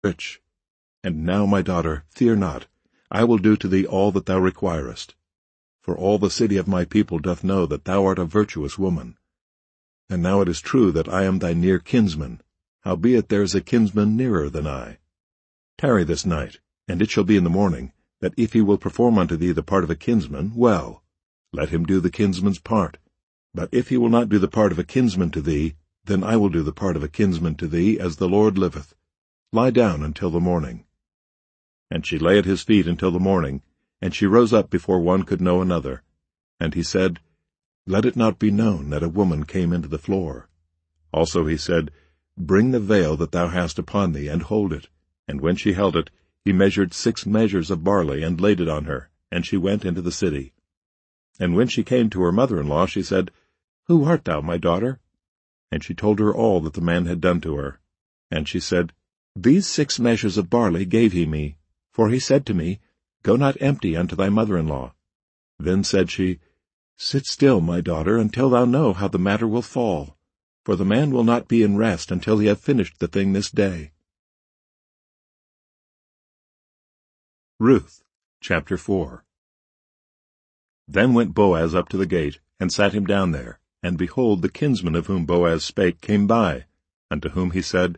rich. And now, my daughter, fear not. I will do to thee all that thou requirest. For all the city of my people doth know that thou art a virtuous woman. And now it is true that I am thy near kinsman, howbeit there is a kinsman nearer than I. Tarry this night, and it shall be in the morning, that if he will perform unto thee the part of a kinsman, well, let him do the kinsman's part. But if he will not do the part of a kinsman to thee, then I will do the part of a kinsman to thee, as the Lord liveth. Lie down until the morning. And she lay at his feet until the morning, and she rose up before one could know another. And he said, Let it not be known that a woman came into the floor. Also he said, Bring the veil that thou hast upon thee, and hold it. And when she held it, he measured 6 measures of barley, and laid it on her, and she went into the city. And when she came to her mother-in-law, she said, Who art thou, my daughter? And she told her all that the man had done to her. And she said, These 6 measures of barley gave he me, for he said to me, Go not empty unto thy mother-in-law. Then said she, Sit still, my daughter, until thou know how the matter will fall, for the man will not be in rest until he have finished the thing this day. Ruth, chapter 4. Then went Boaz up to the gate, and sat him down there. And behold, the kinsman of whom Boaz spake came by, unto whom he said,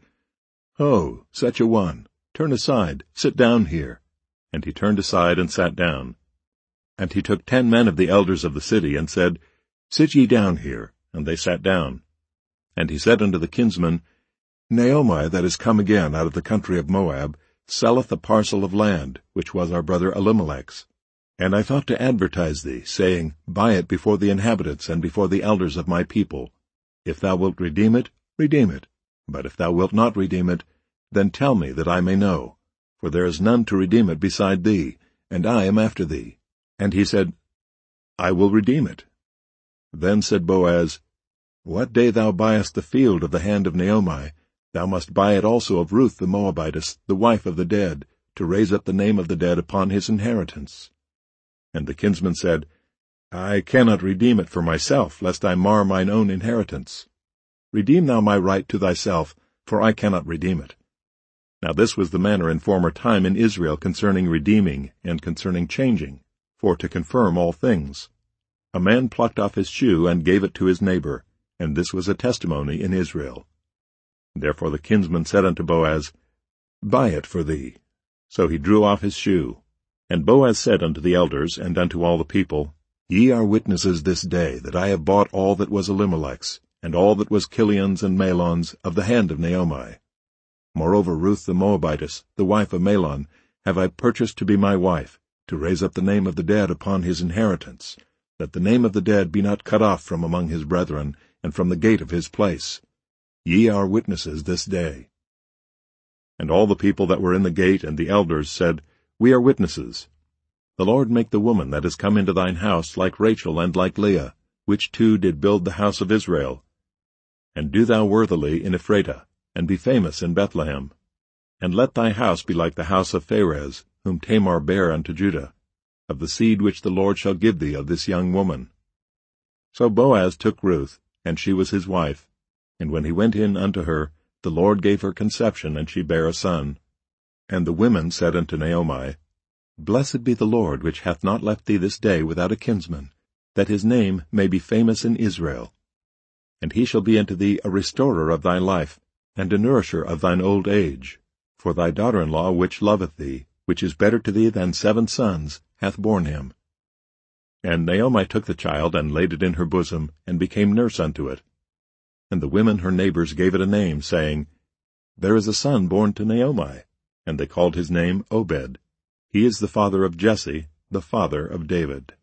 Ho, such a one, turn aside, sit down here. And he turned aside and sat down. And he took 10 men of the elders of the city, and said, Sit ye down here. And they sat down. And he said unto the kinsman, Naomi, that is come again out of the country of Moab, selleth a parcel of land, which was our brother Elimelech's. And I thought to advertise thee, saying, Buy it before the inhabitants and before the elders of my people. If thou wilt redeem it, redeem it. But if thou wilt not redeem it, then tell me that I may know. For there is none to redeem it beside thee, and I am after thee. And he said, I will redeem it. Then said Boaz, What day thou buyest the field of the hand of Naomi, thou must buy it also of Ruth the Moabitess, the wife of the dead, to raise up the name of the dead upon his inheritance. And the kinsman said, I cannot redeem it for myself, lest I mar mine own inheritance. Redeem thou my right to thyself, for I cannot redeem it. Now this was the manner in former time in Israel concerning redeeming and concerning changing, for to confirm all things. A man plucked off his shoe and gave it to his neighbor, and this was a testimony in Israel. Therefore the kinsman said unto Boaz, Buy it for thee. So he drew off his shoe. And Boaz said unto the elders and unto all the people, Ye are witnesses this day that I have bought all that was Elimelech's, and all that was Kilion's and Mahlon's, of the hand of Naomi. Moreover Ruth the Moabitess, the wife of Mahlon, have I purchased to be my wife, to raise up the name of the dead upon his inheritance, that the name of the dead be not cut off from among his brethren, and from the gate of his place. Ye are witnesses this day. And all the people that were in the gate and the elders said, We are witnesses. The Lord make the woman that is come into thine house like Rachel and like Leah, which two did build the house of Israel. And do thou worthily in Ephratah, and be famous in Bethlehem. And let thy house be like the house of Pharez, whom Tamar bare unto Judah, of the seed which the Lord shall give thee of this young woman. So Boaz took Ruth, and she was his wife. And when he went in unto her, the Lord gave her conception, and she bare a son. And the women said unto Naomi, Blessed be the Lord, which hath not left thee this day without a kinsman, that his name may be famous in Israel. And he shall be unto thee a restorer of thy life, and a nourisher of thine old age. For thy daughter-in-law, which loveth thee, which is better to thee than 7 sons, hath borne him. And Naomi took the child, and laid it in her bosom, and became nurse unto it. And the women her neighbors gave it a name, saying, There is a son born to Naomi. And they called his name Obed. He is the father of Jesse, the father of David.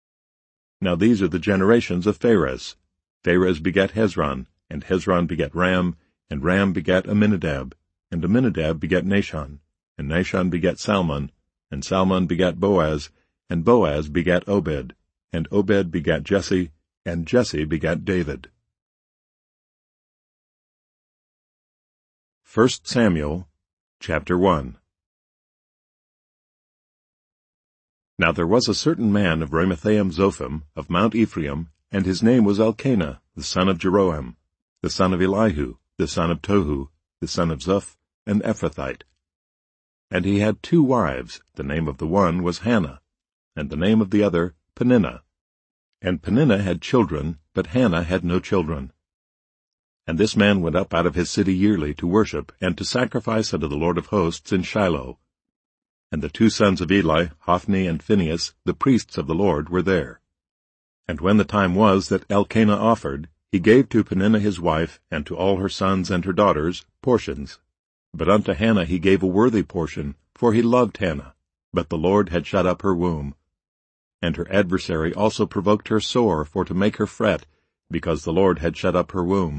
Now these are the generations of Pharez. Pharez begat Hezron, and Hezron begat Ram, and Ram begat Amminadab, and Amminadab begat Nahshon, and Nahshon begat Salmon, and Salmon begat Boaz, and Boaz begat Obed, and Obed begat Jesse, and Jesse begat David. 1 Samuel Chapter 1. Now there was a certain man of Ramathaim-Zophim, of Mount Ephraim, and his name was Elkanah, the son of Jeroham, the son of Elihu, the son of Tohu, the son of Zuph, an Ephrathite. And he had 2 wives. The name of the one was Hannah, and the name of the other Peninnah. And Peninnah had children, but Hannah had no children. And this man went up out of his city yearly to worship and to sacrifice unto the Lord of hosts in Shiloh. And the 2 sons of Eli, Hophni and Phinehas, the priests of the Lord, were there. And when the time was that Elkanah offered, he gave to Peninnah his wife, and to all her sons and her daughters, portions. But unto Hannah he gave a worthy portion, for he loved Hannah, but the Lord had shut up her womb. And her adversary also provoked her sore, for to make her fret, because the Lord had shut up her womb.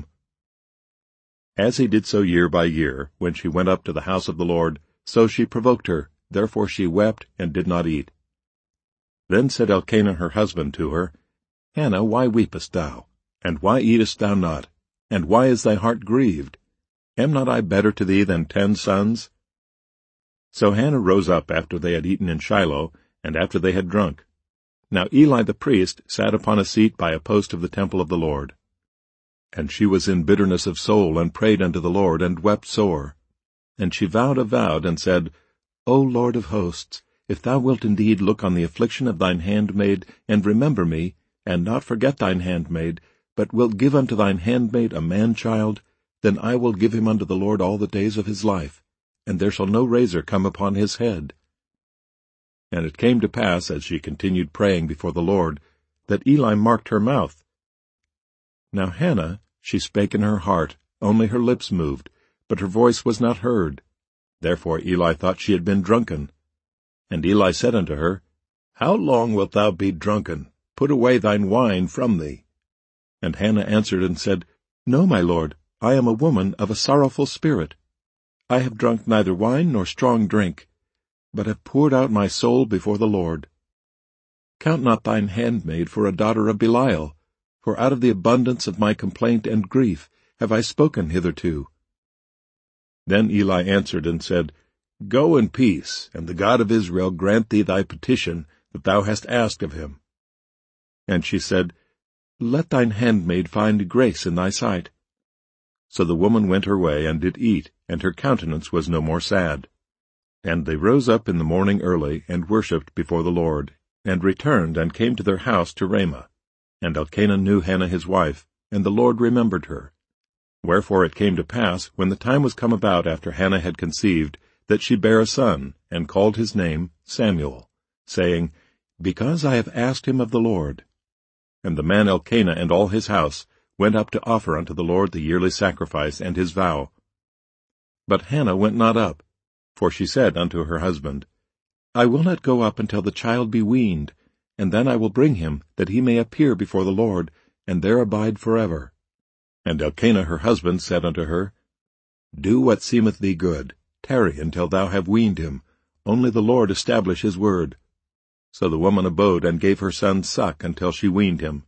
As he did so year by year, when she went up to the house of the Lord, so she provoked her, therefore she wept and did not eat. Then said Elkanah her husband to her, Hannah, why weepest thou? And why eatest thou not? And why is thy heart grieved? Am not I better to thee than 10 sons? So Hannah rose up after they had eaten in Shiloh, and after they had drunk. Now Eli the priest sat upon a seat by a post of the temple of the Lord. And she was in bitterness of soul, and prayed unto the Lord, and wept sore. And she vowed a vow, and said, O Lord of hosts, if thou wilt indeed look on the affliction of thine handmaid, and remember me, and not forget thine handmaid, but wilt give unto thine handmaid a man-child, then I will give him unto the Lord all the days of his life, and there shall no razor come upon his head. And it came to pass, as she continued praying before the Lord, that Eli marked her mouth. Now Hannah, she spake in her heart, only her lips moved, but her voice was not heard. Therefore Eli thought she had been drunken. And Eli said unto her, How long wilt thou be drunken? Put away thine wine from thee. And Hannah answered and said, No, my lord, I am a woman of a sorrowful spirit. I have drunk neither wine nor strong drink, but have poured out my soul before the Lord. Count not thine handmaid for a daughter of Belial, for out of the abundance of my complaint and grief have I spoken hitherto. Then Eli answered and said, Go in peace, and the God of Israel grant thee thy petition that thou hast asked of him. And she said, Let thine handmaid find grace in thy sight. So the woman went her way, and did eat, and her countenance was no more sad. And they rose up in the morning early, and worshipped before the Lord, and returned, and came to their house to Ramah. And Elkanah knew Hannah his wife, and the Lord remembered her. Wherefore it came to pass, when the time was come about after Hannah had conceived, that she bare a son, and called his name Samuel, saying, Because I have asked him of the Lord. And the man Elkanah and all his house went up to offer unto the Lord the yearly sacrifice and his vow. But Hannah went not up, for she said unto her husband, I will not go up until the child be weaned, and then I will bring him, that he may appear before the Lord, and there abide forever. And Elkanah her husband said unto her, Do what seemeth thee good, tarry until thou have weaned him, only the Lord establish his word. So the woman abode, and gave her son suck until she weaned him.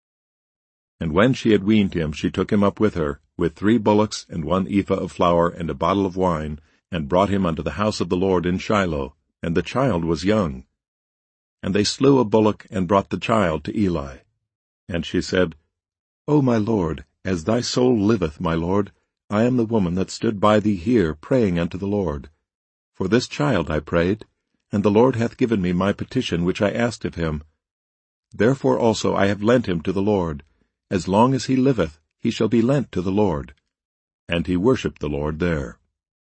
And when she had weaned him, she took him up with her, with 3 bullocks, and 1 ephah of flour, and a bottle of wine, and brought him unto the house of the Lord in Shiloh, and the child was young. And they slew a bullock, and brought the child to Eli. And she said, O my lord, as thy soul liveth, my lord, I am the woman that stood by thee here, praying unto the Lord. For this child I prayed, and the Lord hath given me my petition which I asked of him. Therefore also I have lent him to the Lord. As long as he liveth, he shall be lent to the Lord. And he worshipped the Lord there.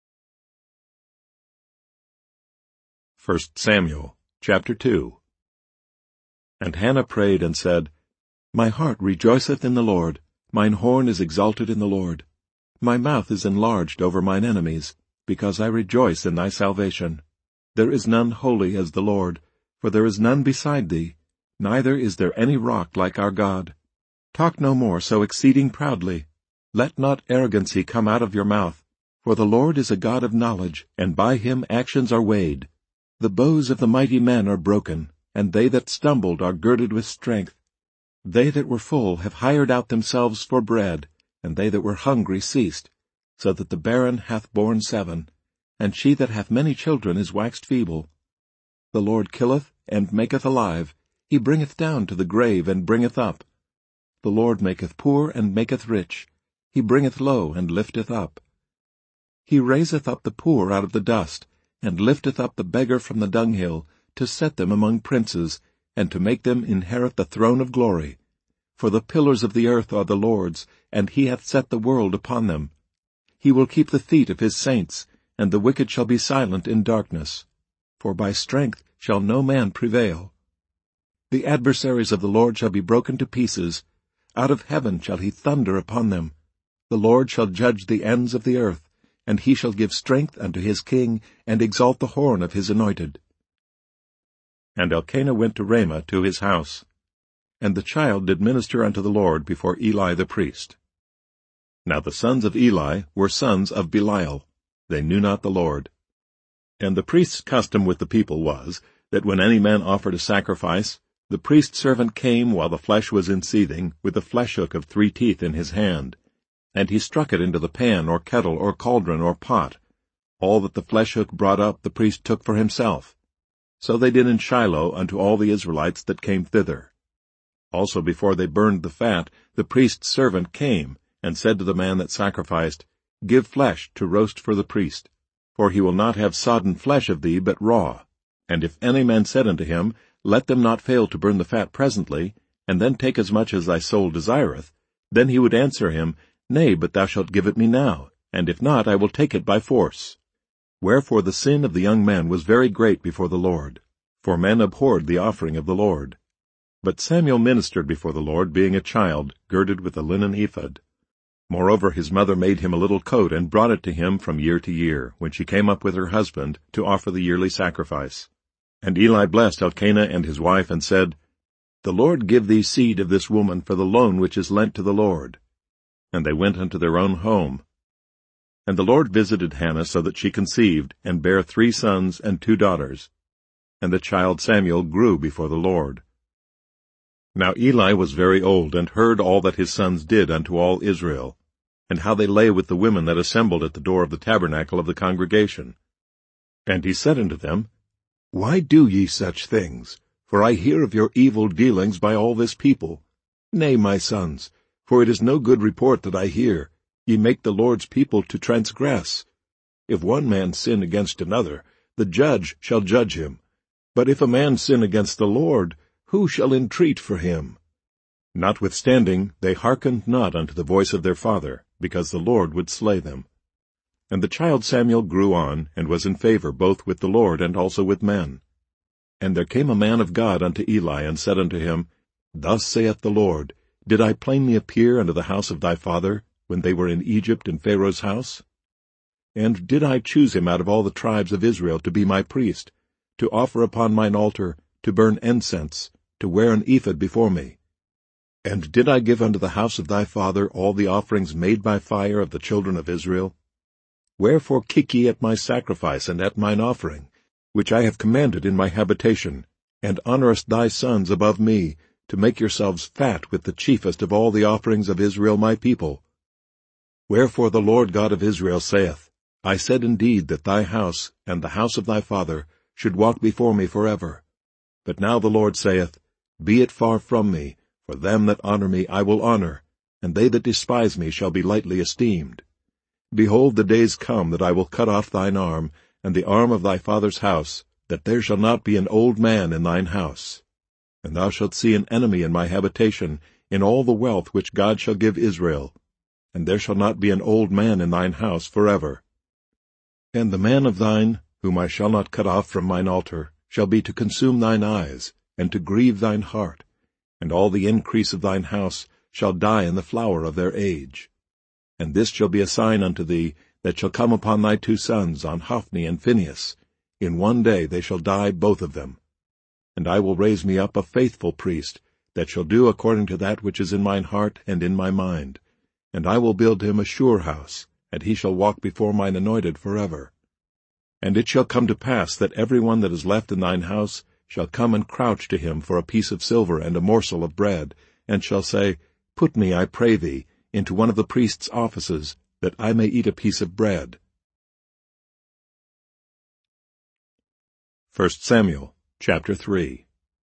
1 Samuel chapter 2. And Hannah prayed and said, My heart rejoiceth in the Lord, mine horn is exalted in the Lord. My mouth is enlarged over mine enemies, because I rejoice in thy salvation. There is none holy as the Lord, for there is none beside thee, neither is there any rock like our God. Talk no more so exceeding proudly. Let not arrogancy come out of your mouth, for the Lord is a God of knowledge, and by him actions are weighed. The bows of the mighty men are broken, and they that stumbled are girded with strength. They that were full have hired out themselves for bread, and they that were hungry ceased, so that the barren hath borne 7, and she that hath many children is waxed feeble. The Lord killeth and maketh alive, he bringeth down to the grave and bringeth up. The Lord maketh poor and maketh rich, he bringeth low and lifteth up. He raiseth up the poor out of the dust, and lifteth up the beggar from the dunghill, to set them among princes, and to make them inherit the throne of glory. For the pillars of the earth are the Lord's, and he hath set the world upon them. He will keep the feet of his saints, and the wicked shall be silent in darkness. For by strength shall no man prevail. The adversaries of the Lord shall be broken to pieces. Out of heaven shall he thunder upon them. The Lord shall judge the ends of the earth, and he shall give strength unto his king, and exalt the horn of his anointed. And Elkanah went to Ramah to his house. And the child did minister unto the Lord before Eli the priest. Now the sons of Eli were sons of Belial. They knew not the Lord. And the priest's custom with the people was, that when any man offered a sacrifice, the priest's servant came while the flesh was in seething, with a fleshhook of 3 teeth in his hand. And he struck it into the pan, or kettle, or cauldron, or pot. All that the fleshhook brought up the priest took for himself. So they did in Shiloh unto all the Israelites that came thither. Also before they burned the fat, the priest's servant came, and said to the man that sacrificed, Give flesh to roast for the priest, for he will not have sodden flesh of thee, but raw. And if any man said unto him, Let them not fail to burn the fat presently, and then take as much as thy soul desireth, then he would answer him, Nay, but thou shalt give it me now, and if not, I will take it by force. Wherefore the sin of the young man was very great before the Lord, for men abhorred the offering of the Lord. But Samuel ministered before the Lord, being a child, girded with a linen ephod. Moreover his mother made him a little coat, and brought it to him from year to year, when she came up with her husband, to offer the yearly sacrifice. And Eli blessed Elkanah and his wife, and said, The Lord give thee seed of this woman for the loan which is lent to the Lord. And they went unto their own home. And the Lord visited Hannah so that she conceived, and bare 3 sons and 2 daughters. And the child Samuel grew before the Lord. Now Eli was very old, and heard all that his sons did unto all Israel, and how they lay with the women that assembled at the door of the tabernacle of the congregation. And he said unto them, Why do ye such things? For I hear of your evil dealings by all this people. Nay, my sons, for it is no good report that I hear. Ye make the Lord's people to transgress. If one man sin against another, the judge shall judge him. But if a man sin against the Lord, who shall entreat for him? Notwithstanding, they hearkened not unto the voice of their father, because the Lord would slay them. And the child Samuel grew on, and was in favor both with the Lord and also with men. And there came a man of God unto Eli, and said unto him, Thus saith the Lord, Did I plainly appear unto the house of thy father, when they were in Egypt in Pharaoh's house? And did I choose him out of all the tribes of Israel to be my priest, to offer upon mine altar, to burn incense, to wear an ephod before me? And did I give unto the house of thy father all the offerings made by fire of the children of Israel? Wherefore kick ye at my sacrifice and at mine offering, which I have commanded in my habitation, and honourest thy sons above me, to make yourselves fat with the chiefest of all the offerings of Israel my people? Wherefore the Lord God of Israel saith, I said indeed that thy house, and the house of thy father, should walk before me forever. But now the Lord saith, Be it far from me, for them that honour me I will honour, and they that despise me shall be lightly esteemed. Behold, the days come that I will cut off thine arm, and the arm of thy father's house, that there shall not be an old man in thine house. And thou shalt see an enemy in my habitation, in all the wealth which God shall give Israel. And there shall not be an old man in thine house forever. And the man of thine, whom I shall not cut off from mine altar, shall be to consume thine eyes, and to grieve thine heart, and all the increase of thine house shall die in the flower of their age. And this shall be a sign unto thee, that shall come upon thy 2 sons, on Hophni and Phinehas. In one day they shall die both of them. And I will raise me up a faithful priest, that shall do according to that which is in mine heart and in my mind. And I will build him a sure house, and he shall walk before mine anointed forever. And it shall come to pass that every one that is left in thine house shall come and crouch to him for a piece of silver and a morsel of bread, and shall say, Put me, I pray thee, into one of the priest's offices, that I may eat a piece of bread. 1 Samuel chapter 3.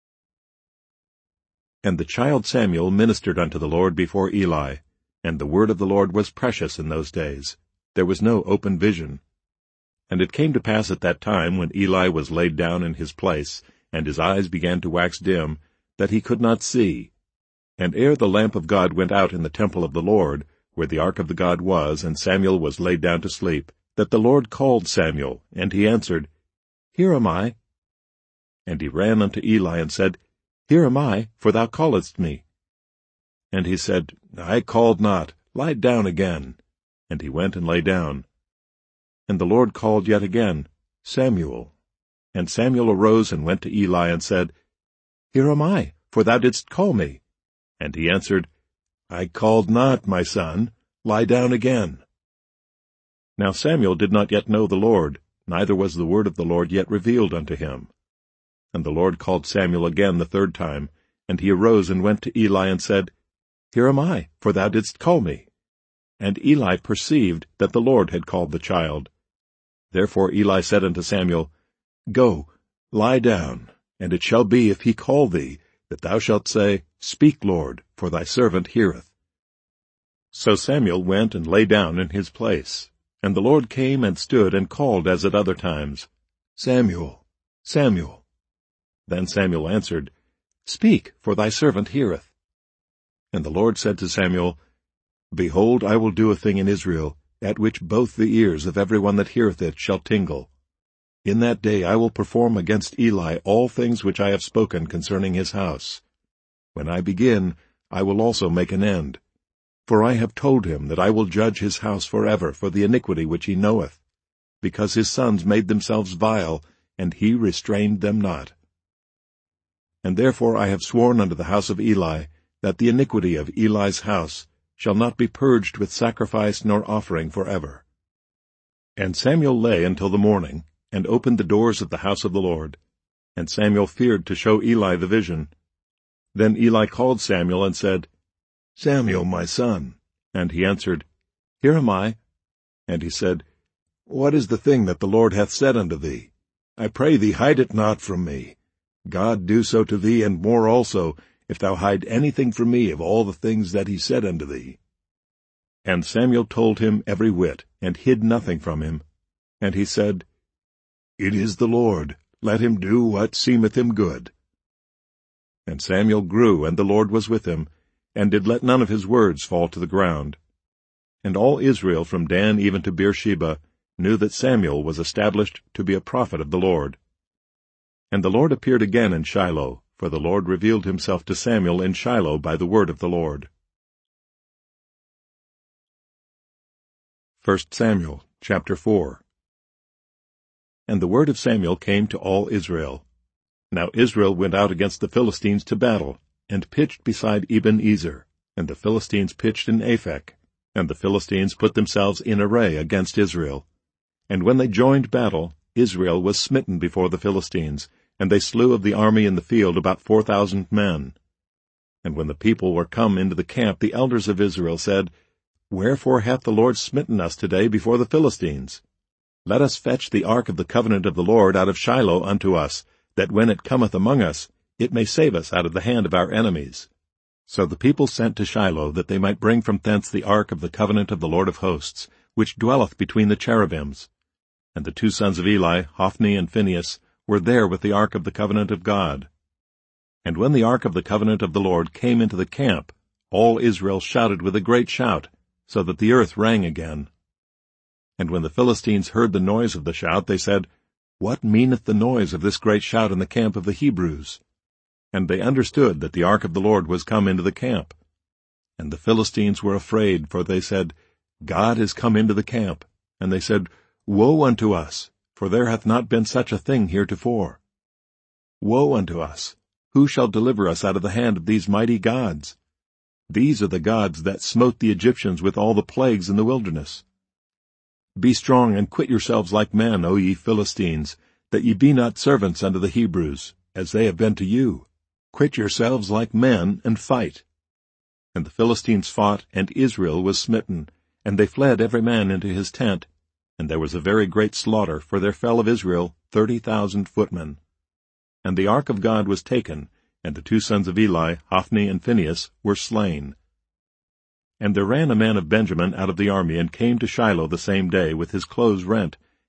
And the child Samuel ministered unto the Lord before Eli, and the word of the Lord was precious in those days. There was no open vision. And it came to pass at that time, when Eli was laid down in his place, and his eyes began to wax dim, that he could not see. And ere the lamp of God went out in the temple of the Lord, where the ark of the God was, and Samuel was laid down to sleep, that the Lord called Samuel, and he answered, Here am I. And he ran unto Eli, and said, Here am I, for thou calledst me. And he said, I called not, lie down again. And he went and lay down. And the Lord called yet again, Samuel. And Samuel arose and went to Eli, and said, Here am I, for thou didst call me. And he answered, I called not, my son, lie down again. Now Samuel did not yet know the Lord, neither was the word of the Lord yet revealed unto him. And the Lord called Samuel again the third time, and he arose and went to Eli, and said, Here am I, for thou didst call me. And Eli perceived that the Lord had called the child. Therefore Eli said unto Samuel, Go, lie down, and it shall be, if he call thee, that thou shalt say, Speak, Lord, for thy servant heareth. So Samuel went and lay down in his place. And the Lord came and stood and called as at other times, Samuel, Samuel. Then Samuel answered, Speak, for thy servant heareth. And the Lord said to Samuel, Behold, I will do a thing in Israel, at which both the ears of every one that heareth it shall tingle. In that day I will perform against Eli all things which I have spoken concerning his house. When I begin, I will also make an end. For I have told him that I will judge his house forever for the iniquity which he knoweth, because his sons made themselves vile, and he restrained them not. And therefore I have sworn unto the house of Eli, that the iniquity of Eli's house shall not be purged with sacrifice nor offering forever. And Samuel lay until the morning, and opened the doors of the house of the Lord. And Samuel feared to show Eli the vision. Then Eli called Samuel, and said, Samuel, my son. And he answered, Here am I. And he said, What is the thing that the Lord hath said unto thee? I pray thee, hide it not from me. God do so to thee, and more also, if thou hide anything from me of all the things that he said unto thee. And Samuel told him every whit, and hid nothing from him. And he said, It is the Lord, let him do what seemeth him good. And Samuel grew, and the Lord was with him, and did let none of his words fall to the ground. And all Israel from Dan even to Beersheba knew that Samuel was established to be a prophet of the Lord. And the Lord appeared again in Shiloh, for the Lord revealed himself to Samuel in Shiloh by the word of the Lord. 1 Samuel chapter 4. And the word of Samuel came to all Israel. Now Israel went out against the Philistines to battle, and pitched beside Ebenezer, and the Philistines pitched in Aphek, and the Philistines put themselves in array against Israel. And when they joined battle, Israel was smitten before the Philistines, and they slew of the army in the field about 4,000 men. And when the people were come into the camp, the elders of Israel said, Wherefore hath the Lord smitten us today before the Philistines? Let us fetch the ark of the covenant of the Lord out of Shiloh unto us, that when it cometh among us, it may save us out of the hand of our enemies. So the people sent to Shiloh, that they might bring from thence the ark of the covenant of the Lord of hosts, which dwelleth between the cherubims. And the two sons of Eli, Hophni and Phinehas, were there with the ark of the covenant of God. And when the ark of the covenant of the Lord came into the camp, all Israel shouted with a great shout, so that the earth rang again. And when the Philistines heard the noise of the shout, they said, What meaneth the noise of this great shout in the camp of the Hebrews? And they understood that the ark of the Lord was come into the camp. And the Philistines were afraid, for they said, God is come into the camp. And they said, Woe unto us, for there hath not been such a thing heretofore. Woe unto us! Who shall deliver us out of the hand of these mighty gods? These are the gods that smote the Egyptians with all the plagues in the wilderness. Be strong and quit yourselves like men, O ye Philistines, that ye be not servants unto the Hebrews, as they have been to you. Quit yourselves like men, and fight. And the Philistines fought, and Israel was smitten, and they fled every man into his tent. And there was a very great slaughter, for there fell of Israel 30,000 footmen. And the ark of God was taken, and the two sons of Eli, Hophni and Phinehas, were slain. And there ran a man of Benjamin out of the army, and came to Shiloh the same day, with his clothes rent,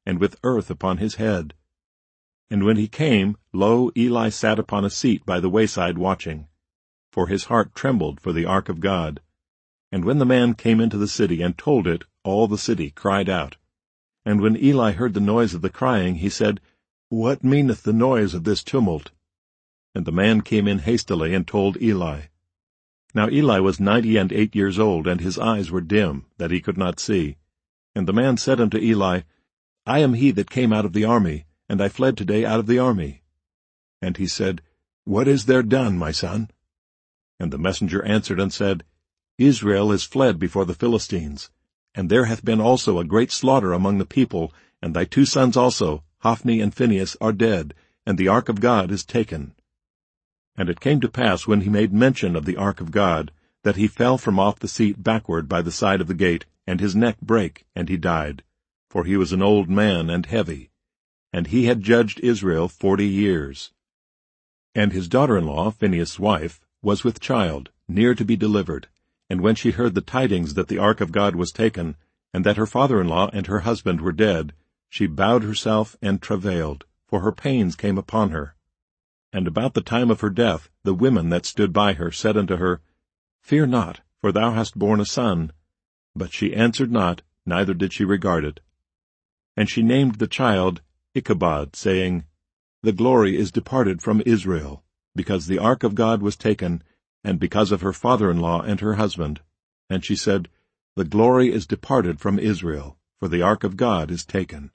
and with earth upon his head. And when he came, lo, Eli sat upon a seat by the wayside watching. For his heart trembled for the ark of God. And when the man came into the city and told it, all the city cried out. And when Eli heard the noise of the crying, he said, What meaneth the noise of this tumult? And the man came in hastily and told Eli. Now Eli was 98 years old, and his eyes were dim, that he could not see. And the man said unto Eli, I am he that came out of the army, and I fled today out of the army. And he said, What is there done, my son? And the messenger answered and said, Israel is fled before the Philistines, and there hath been also a great slaughter among the people, and thy 2 sons also, Hophni and Phinehas, are dead, and the ark of God is taken. And it came to pass, when he made mention of the ark of God, that he fell from off the seat backward by the side of the gate, and his neck brake, and he died. For he was an old man and heavy. And he had judged Israel 40 years. And his daughter-in-law, Phinehas' wife, was with child, near to be delivered. And when she heard the tidings that the ark of God was taken, and that her father-in-law and her husband were dead, she bowed herself and travailed, for her pains came upon her. And about the time of her death, the women that stood by her said unto her, Fear not, for thou hast borne a son. But she answered not, neither did she regard it. And she named the child Ichabod, saying, The glory is departed from Israel, because the ark of God was taken, and because of her father-in-law and her husband. And she said, The glory is departed from Israel, for the ark of God is taken.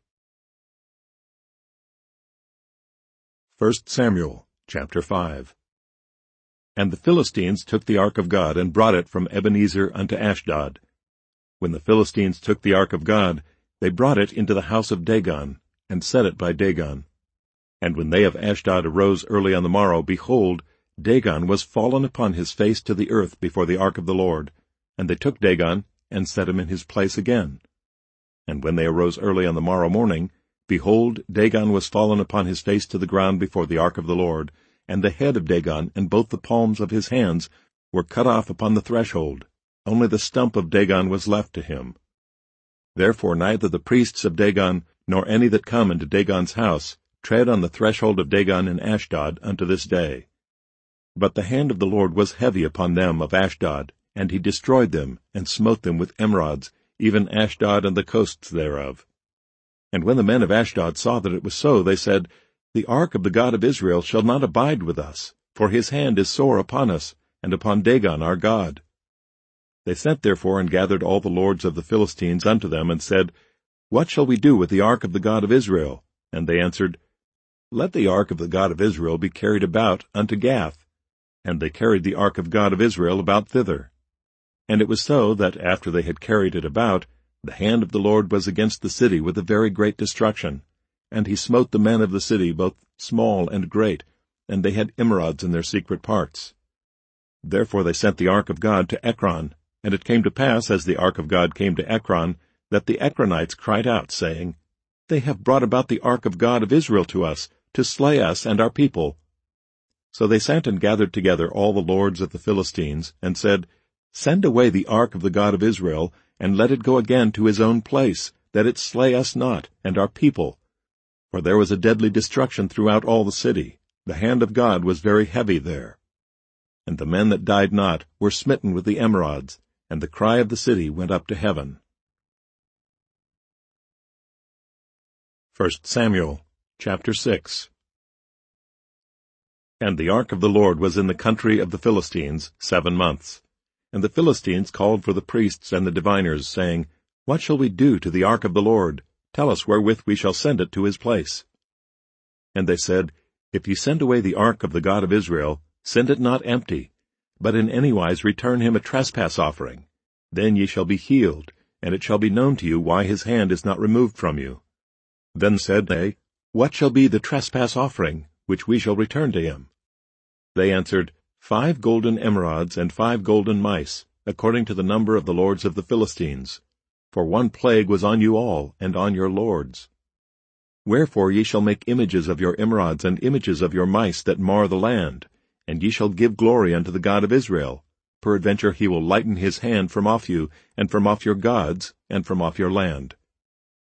1 Samuel chapter 5. And the Philistines took the ark of God, and brought it from Ebenezer unto Ashdod. When the Philistines took the ark of God, they brought it into the house of Dagon, and set it by Dagon. And when they of Ashdod arose early on the morrow, behold, Dagon was fallen upon his face to the earth before the ark of the Lord. And they took Dagon, and set him in his place again. And when they arose early on the morrow morning, behold, Dagon was fallen upon his face to the ground before the ark of the Lord, and the head of Dagon and both the palms of his hands were cut off upon the threshold. Only the stump of Dagon was left to him. Therefore neither the priests of Dagon, nor any that come into Dagon's house, tread on the threshold of Dagon in Ashdod unto this day. But the hand of the Lord was heavy upon them of Ashdod, and he destroyed them, and smote them with emerods, even Ashdod and the coasts thereof. And when the men of Ashdod saw that it was so, they said, The ark of the God of Israel shall not abide with us, for his hand is sore upon us, and upon Dagon our God. They sent therefore and gathered all the lords of the Philistines unto them, and said, What shall we do with the ark of the God of Israel? And they answered, Let the ark of the God of Israel be carried about unto Gath. And they carried the ark of God of Israel about thither. And it was so, that after they had carried it about, the hand of the Lord was against the city with a very great destruction. And he smote the men of the city, both small and great, and they had emerods in their secret parts. Therefore they sent the ark of God to Ekron. And it came to pass, as the ark of God came to Ekron, that the Ekronites cried out, saying, They have brought about the ark of God of Israel to us, to slay us and our people. So they sent and gathered together all the lords of the Philistines, and said, Send away the ark of the God of Israel, and let it go again to his own place, that it slay us not, and our people. For there was a deadly destruction throughout all the city. The hand of God was very heavy there. And the men that died not were smitten with the emerods, and the cry of the city went up to heaven. 1 Samuel chapter 6. And the ark of the Lord was in the country of the Philistines 7 months. And the Philistines called for the priests and the diviners, saying, What shall we do to the ark of the Lord? Tell us wherewith we shall send it to his place. And they said, If ye send away the ark of the God of Israel, send it not empty, but in any wise return him a trespass offering. Then ye shall be healed, and it shall be known to you why his hand is not removed from you. Then said they, What shall be the trespass offering, which we shall return to him? They answered, 5 golden emerods and 5 golden mice, according to the number of the lords of the Philistines. For one plague was on you all, and on your lords. Wherefore ye shall make images of your emerods and images of your mice that mar the land, and ye shall give glory unto the God of Israel. Peradventure he will lighten his hand from off you, and from off your gods, and from off your land.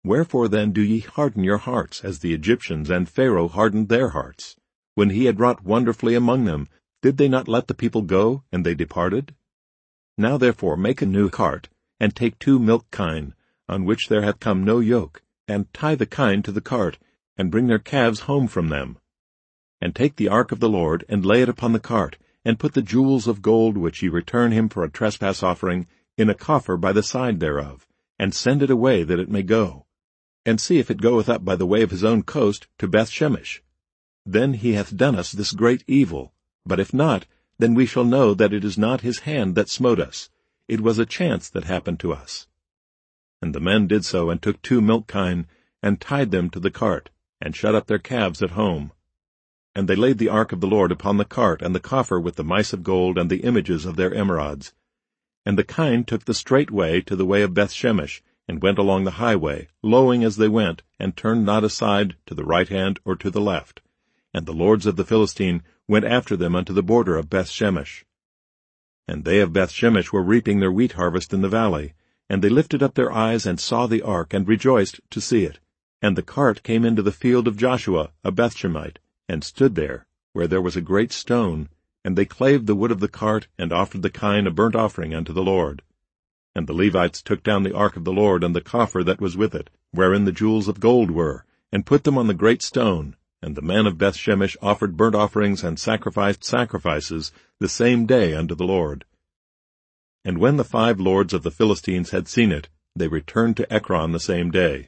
Wherefore then do ye harden your hearts, as the Egyptians and Pharaoh hardened their hearts? When he had wrought wonderfully among them, did they not let the people go, and they departed? Now therefore make a new cart, and take 2 milch kine, on which there hath come no yoke, and tie the kine to the cart, and bring their calves home from them. And take the ark of the Lord, and lay it upon the cart, and put the jewels of gold which ye return him for a trespass offering in a coffer by the side thereof, and send it away that it may go. And see if it goeth up by the way of his own coast to Bethshemesh. Then he hath done us this great evil. But if not, then we shall know that it is not his hand that smote us. It was a chance that happened to us. And the men did so, and took 2 milch kine, and tied them to the cart, and shut up their calves at home. And they laid the ark of the Lord upon the cart, and the coffer with the mice of gold and the images of their emerods. And the kine took the straight way to the way of Bethshemesh, and went along the highway, lowing as they went, and turned not aside to the right hand or to the left. And the lords of the Philistine went after them unto the border of Bethshemesh. And they of Bethshemesh were reaping their wheat harvest in the valley, and they lifted up their eyes and saw the ark, and rejoiced to see it. And the cart came into the field of Joshua, a Bethshemite, and stood there, where there was a great stone, and they clave the wood of the cart, and offered the kine a burnt offering unto the Lord. And the Levites took down the ark of the Lord and the coffer that was with it, wherein the jewels of gold were, and put them on the great stone. And the men of Bethshemesh offered burnt offerings and sacrificed sacrifices the same day unto the Lord. And when the 5 lords of the Philistines had seen it, they returned to Ekron the same day.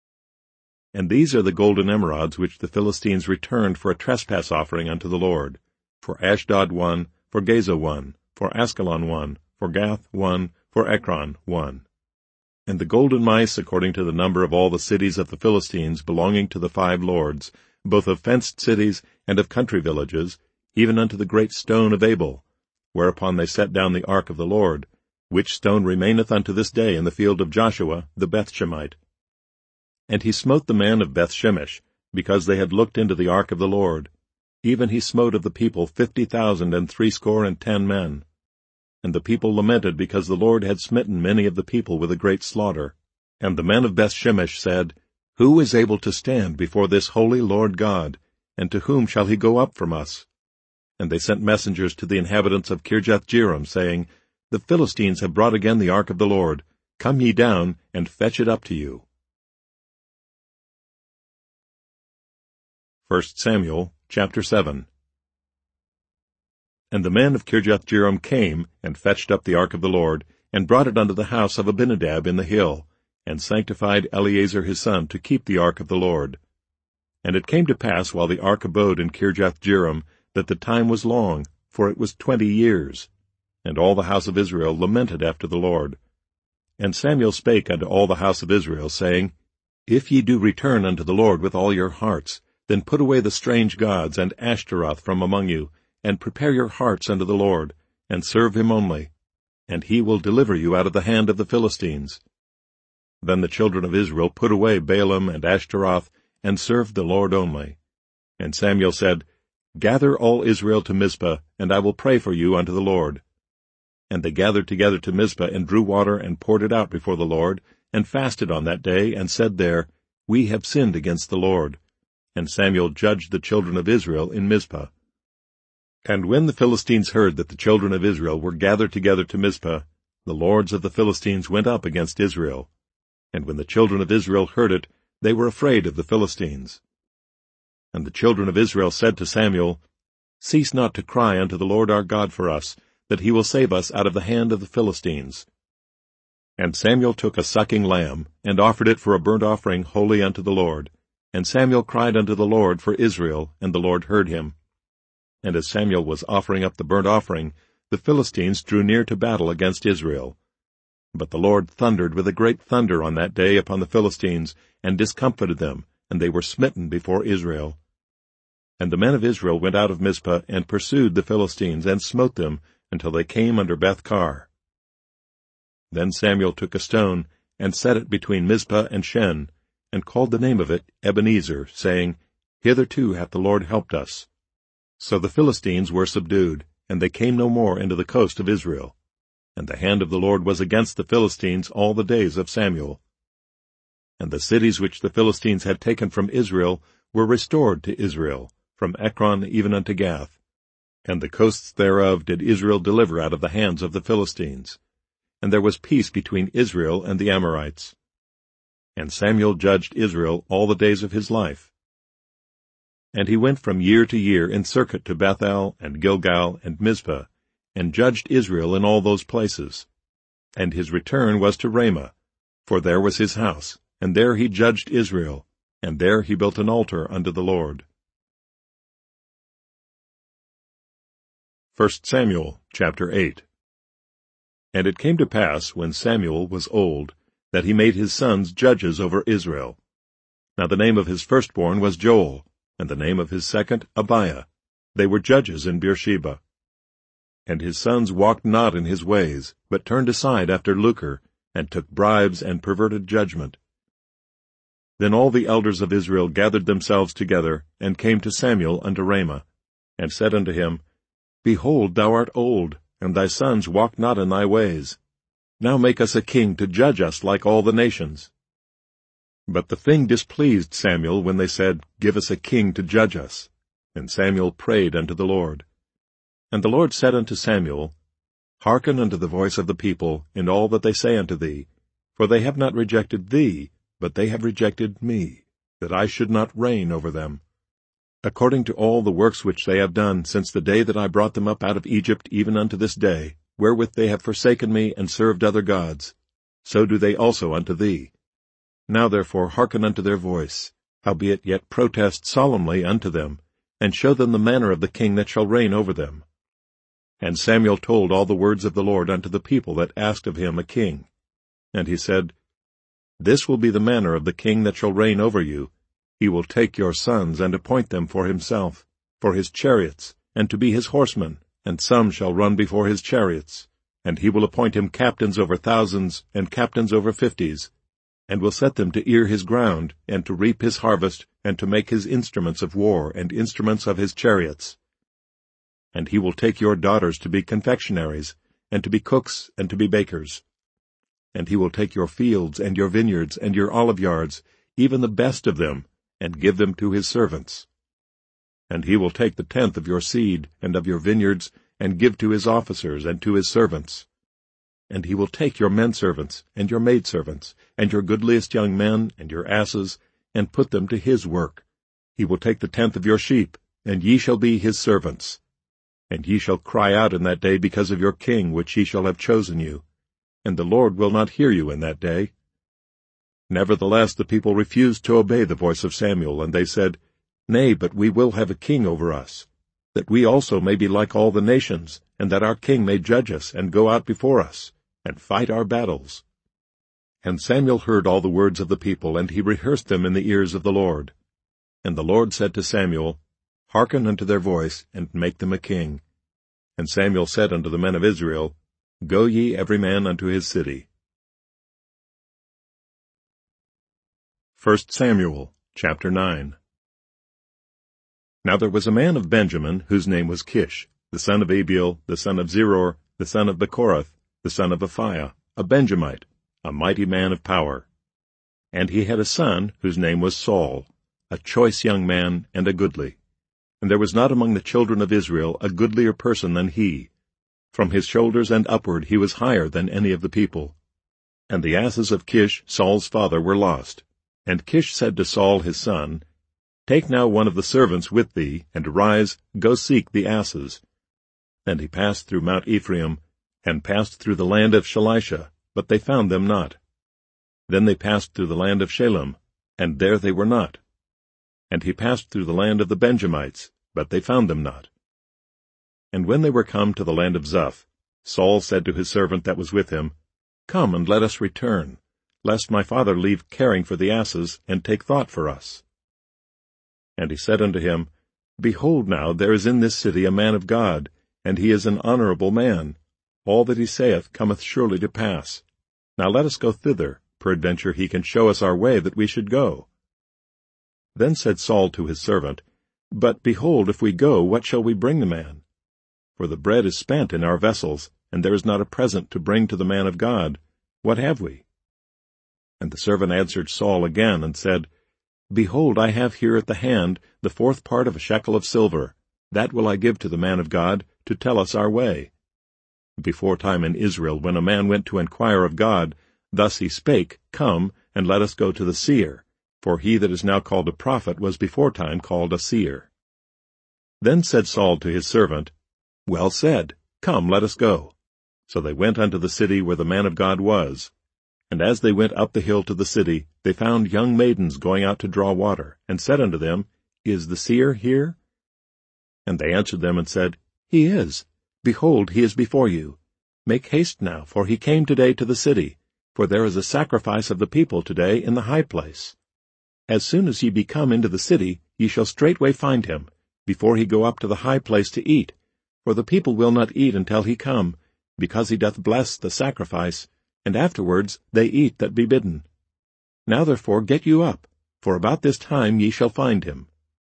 And these are the golden emerods which the Philistines returned for a trespass offering unto the Lord. For Ashdod 1, for Gaza 1, for Askelon 1, for Gath 1, for Ekron 1. And the golden mice, according to the number of all the cities of the Philistines belonging to the 5 lords, both of fenced cities and of country villages, even unto the great stone of Abel, whereupon they set down the ark of the Lord, which stone remaineth unto this day in the field of Joshua the Bethshemite. And he smote the men of Bethshemesh, because they had looked into the ark of the Lord. Even he smote of the people 50,000 and 60 men. And the people lamented, because the Lord had smitten many of the people with a great slaughter. And the men of Bethshemesh said, Who is able to stand before this holy Lord God, and to whom shall he go up from us? And they sent messengers to the inhabitants of Kirjathjearim, saying, The Philistines have brought again the ark of the Lord. Come ye down, and fetch it up to you. 1 Samuel chapter 7. And the men of Kirjathjearim came, and fetched up the ark of the Lord, and brought it unto the house of Abinadab in the hill, and sanctified Eleazar his son to keep the ark of the Lord. And it came to pass, while the ark abode in Kirjathjearim, that the time was long, for it was 20 years. And all the house of Israel lamented after the Lord. And Samuel spake unto all the house of Israel, saying, If ye do return unto the Lord with all your hearts, then put away the strange gods and Ashtaroth from among you, and prepare your hearts unto the Lord, and serve him only, and he will deliver you out of the hand of the Philistines. Then the children of Israel put away Baalim and Ashtaroth, and served the Lord only. And Samuel said, Gather all Israel to Mizpah, and I will pray for you unto the Lord. And they gathered together to Mizpah, and drew water, and poured it out before the Lord, and fasted on that day, and said there, We have sinned against the Lord. And Samuel judged the children of Israel in Mizpah. And when the Philistines heard that the children of Israel were gathered together to Mizpah, the lords of the Philistines went up against Israel. And when the children of Israel heard it, they were afraid of the Philistines. And the children of Israel said to Samuel, Cease not to cry unto the Lord our God for us, that he will save us out of the hand of the Philistines. And Samuel took a sucking lamb, and offered it for a burnt offering holy unto the Lord. And Samuel cried unto the Lord for Israel, and the Lord heard him. And as Samuel was offering up the burnt offering, the Philistines drew near to battle against Israel. But the Lord thundered with a great thunder on that day upon the Philistines, and discomfited them, and they were smitten before Israel. And the men of Israel went out of Mizpah, and pursued the Philistines, and smote them, until they came under Bethkar. Then Samuel took a stone, and set it between Mizpah and Shen, and called the name of it Ebenezer, saying, Hitherto hath the Lord helped us. So the Philistines were subdued, and they came no more into the coast of Israel. And the hand of the Lord was against the Philistines all the days of Samuel. and the cities which the Philistines had taken from Israel were restored to Israel, from Ekron even unto Gath. And the coasts thereof did Israel deliver out of the hands of the Philistines. And there was peace between Israel and the Amorites. And Samuel judged Israel all the days of his life. And he went from year to year in circuit to Bethel and Gilgal and Mizpah, and judged Israel in all those places. And his return was to Ramah, for there was his house, and there he judged Israel, and there he built an altar unto the Lord. 1 Samuel chapter 8. And it came to pass, when Samuel was old, that he made his sons judges over Israel. Now the name of his firstborn was Joel, and the name of his second Abiah. They were judges in Beersheba. And his sons walked not in his ways, but turned aside after lucre, and took bribes and perverted judgment. Then all the elders of Israel gathered themselves together, and came to Samuel unto Ramah, and said unto him, Behold, thou art old, and thy sons walk not in thy ways. Now make us a king to judge us like all the nations. But the thing displeased Samuel when they said, Give us a king to judge us. And Samuel prayed unto the Lord. And the Lord said unto Samuel, Hearken unto the voice of the people in all that they say unto thee, for they have not rejected thee, but they have rejected me, that I should not reign over them. According to all the works which they have done since the day that I brought them up out of Egypt even unto this day, wherewith they have forsaken me and served other gods, so do they also unto thee. Now therefore hearken unto their voice, howbeit yet protest solemnly unto them, and show them the manner of the king that shall reign over them. And Samuel told all the words of the Lord unto the people that asked of him a king. And he said, This will be the manner of the king that shall reign over you. He will take your sons and appoint them for himself, for his chariots, and to be his horsemen, and some shall run before his chariots. And he will appoint him captains over thousands, and captains over 50s, and will set them to ear his ground, and to reap his harvest, and to make his instruments of war, and instruments of his chariots. And he will take your daughters to be confectionaries, and to be cooks, and to be bakers. And he will take your fields, and your vineyards, and your oliveyards, even the best of them, and give them to his servants. And he will take the tenth of your seed, and of your vineyards, and give to his officers, and to his servants. And he will take your menservants, and your maidservants, and your goodliest young men, and your asses, and put them to his work. He will take the tenth of your sheep, and ye shall be his servants. And ye shall cry out in that day because of your king which he shall have chosen you. And the Lord will not hear you in that day. Nevertheless the people refused to obey the voice of Samuel, and they said, Nay, but we will have a king over us, that we also may be like all the nations, and that our king may judge us, and go out before us, and fight our battles. And Samuel heard all the words of the people, and he rehearsed them in the ears of the Lord. And the Lord said to Samuel, Hearken unto their voice, and make them a king. And Samuel said unto the men of Israel, Go ye every man unto his city. 1 Samuel chapter 9. Now there was a man of Benjamin, whose name was Kish, the son of Abiel, the son of Zeror, the son of Bechorath, the son of Aphiah, a Benjamite, a mighty man of power. And he had a son, whose name was Saul, a choice young man, and a goodly. And there was not among the children of Israel a goodlier person than he. From his shoulders and upward he was higher than any of the people. And the asses of Kish, Saul's father, were lost. And Kish said to Saul his son, Take now one of the servants with thee, and arise, go seek the asses. And he passed through Mount Ephraim, and passed through the land of Shalisha, but they found them not. Then they passed through the land of Shalem, and there they were not. And he passed through the land of the Benjamites, but they found them not. And when they were come to the land of Zuph, Saul said to his servant that was with him, Come, and let us return, lest my father leave caring for the asses, and take thought for us. And he said unto him, Behold now, there is in this city a man of God, and he is an honorable man. All that he saith cometh surely to pass. Now let us go thither, peradventure he can show us our way that we should go. Then said Saul to his servant, But behold, if we go, what shall we bring the man? For the bread is spent in our vessels, and there is not a present to bring to the man of God. What have we? And the servant answered Saul again, and said, Behold, I have here at the hand the 4th part of a shekel of silver. That will I give to the man of God, to tell us our way. Beforetime in Israel, when a man went to inquire of God, thus he spake, Come, and let us go to the seer. For he that is now called a prophet was beforetime called a seer. Then said Saul to his servant, Well said, come, let us go. So they went unto the city where the man of God was. And as they went up the hill to the city, they found young maidens going out to draw water, and said unto them, Is the seer here? And they answered them and said, He is. Behold, he is before you. Make haste now, for he came today to the city, for there is a sacrifice of the people today in the high place. As soon as ye be come into the city, ye shall straightway find him, before he go up to the high place to eat. For the people will not eat until he come, because he doth bless the sacrifice, and afterwards they eat that be bidden. Now therefore get you up, for about this time ye shall find him.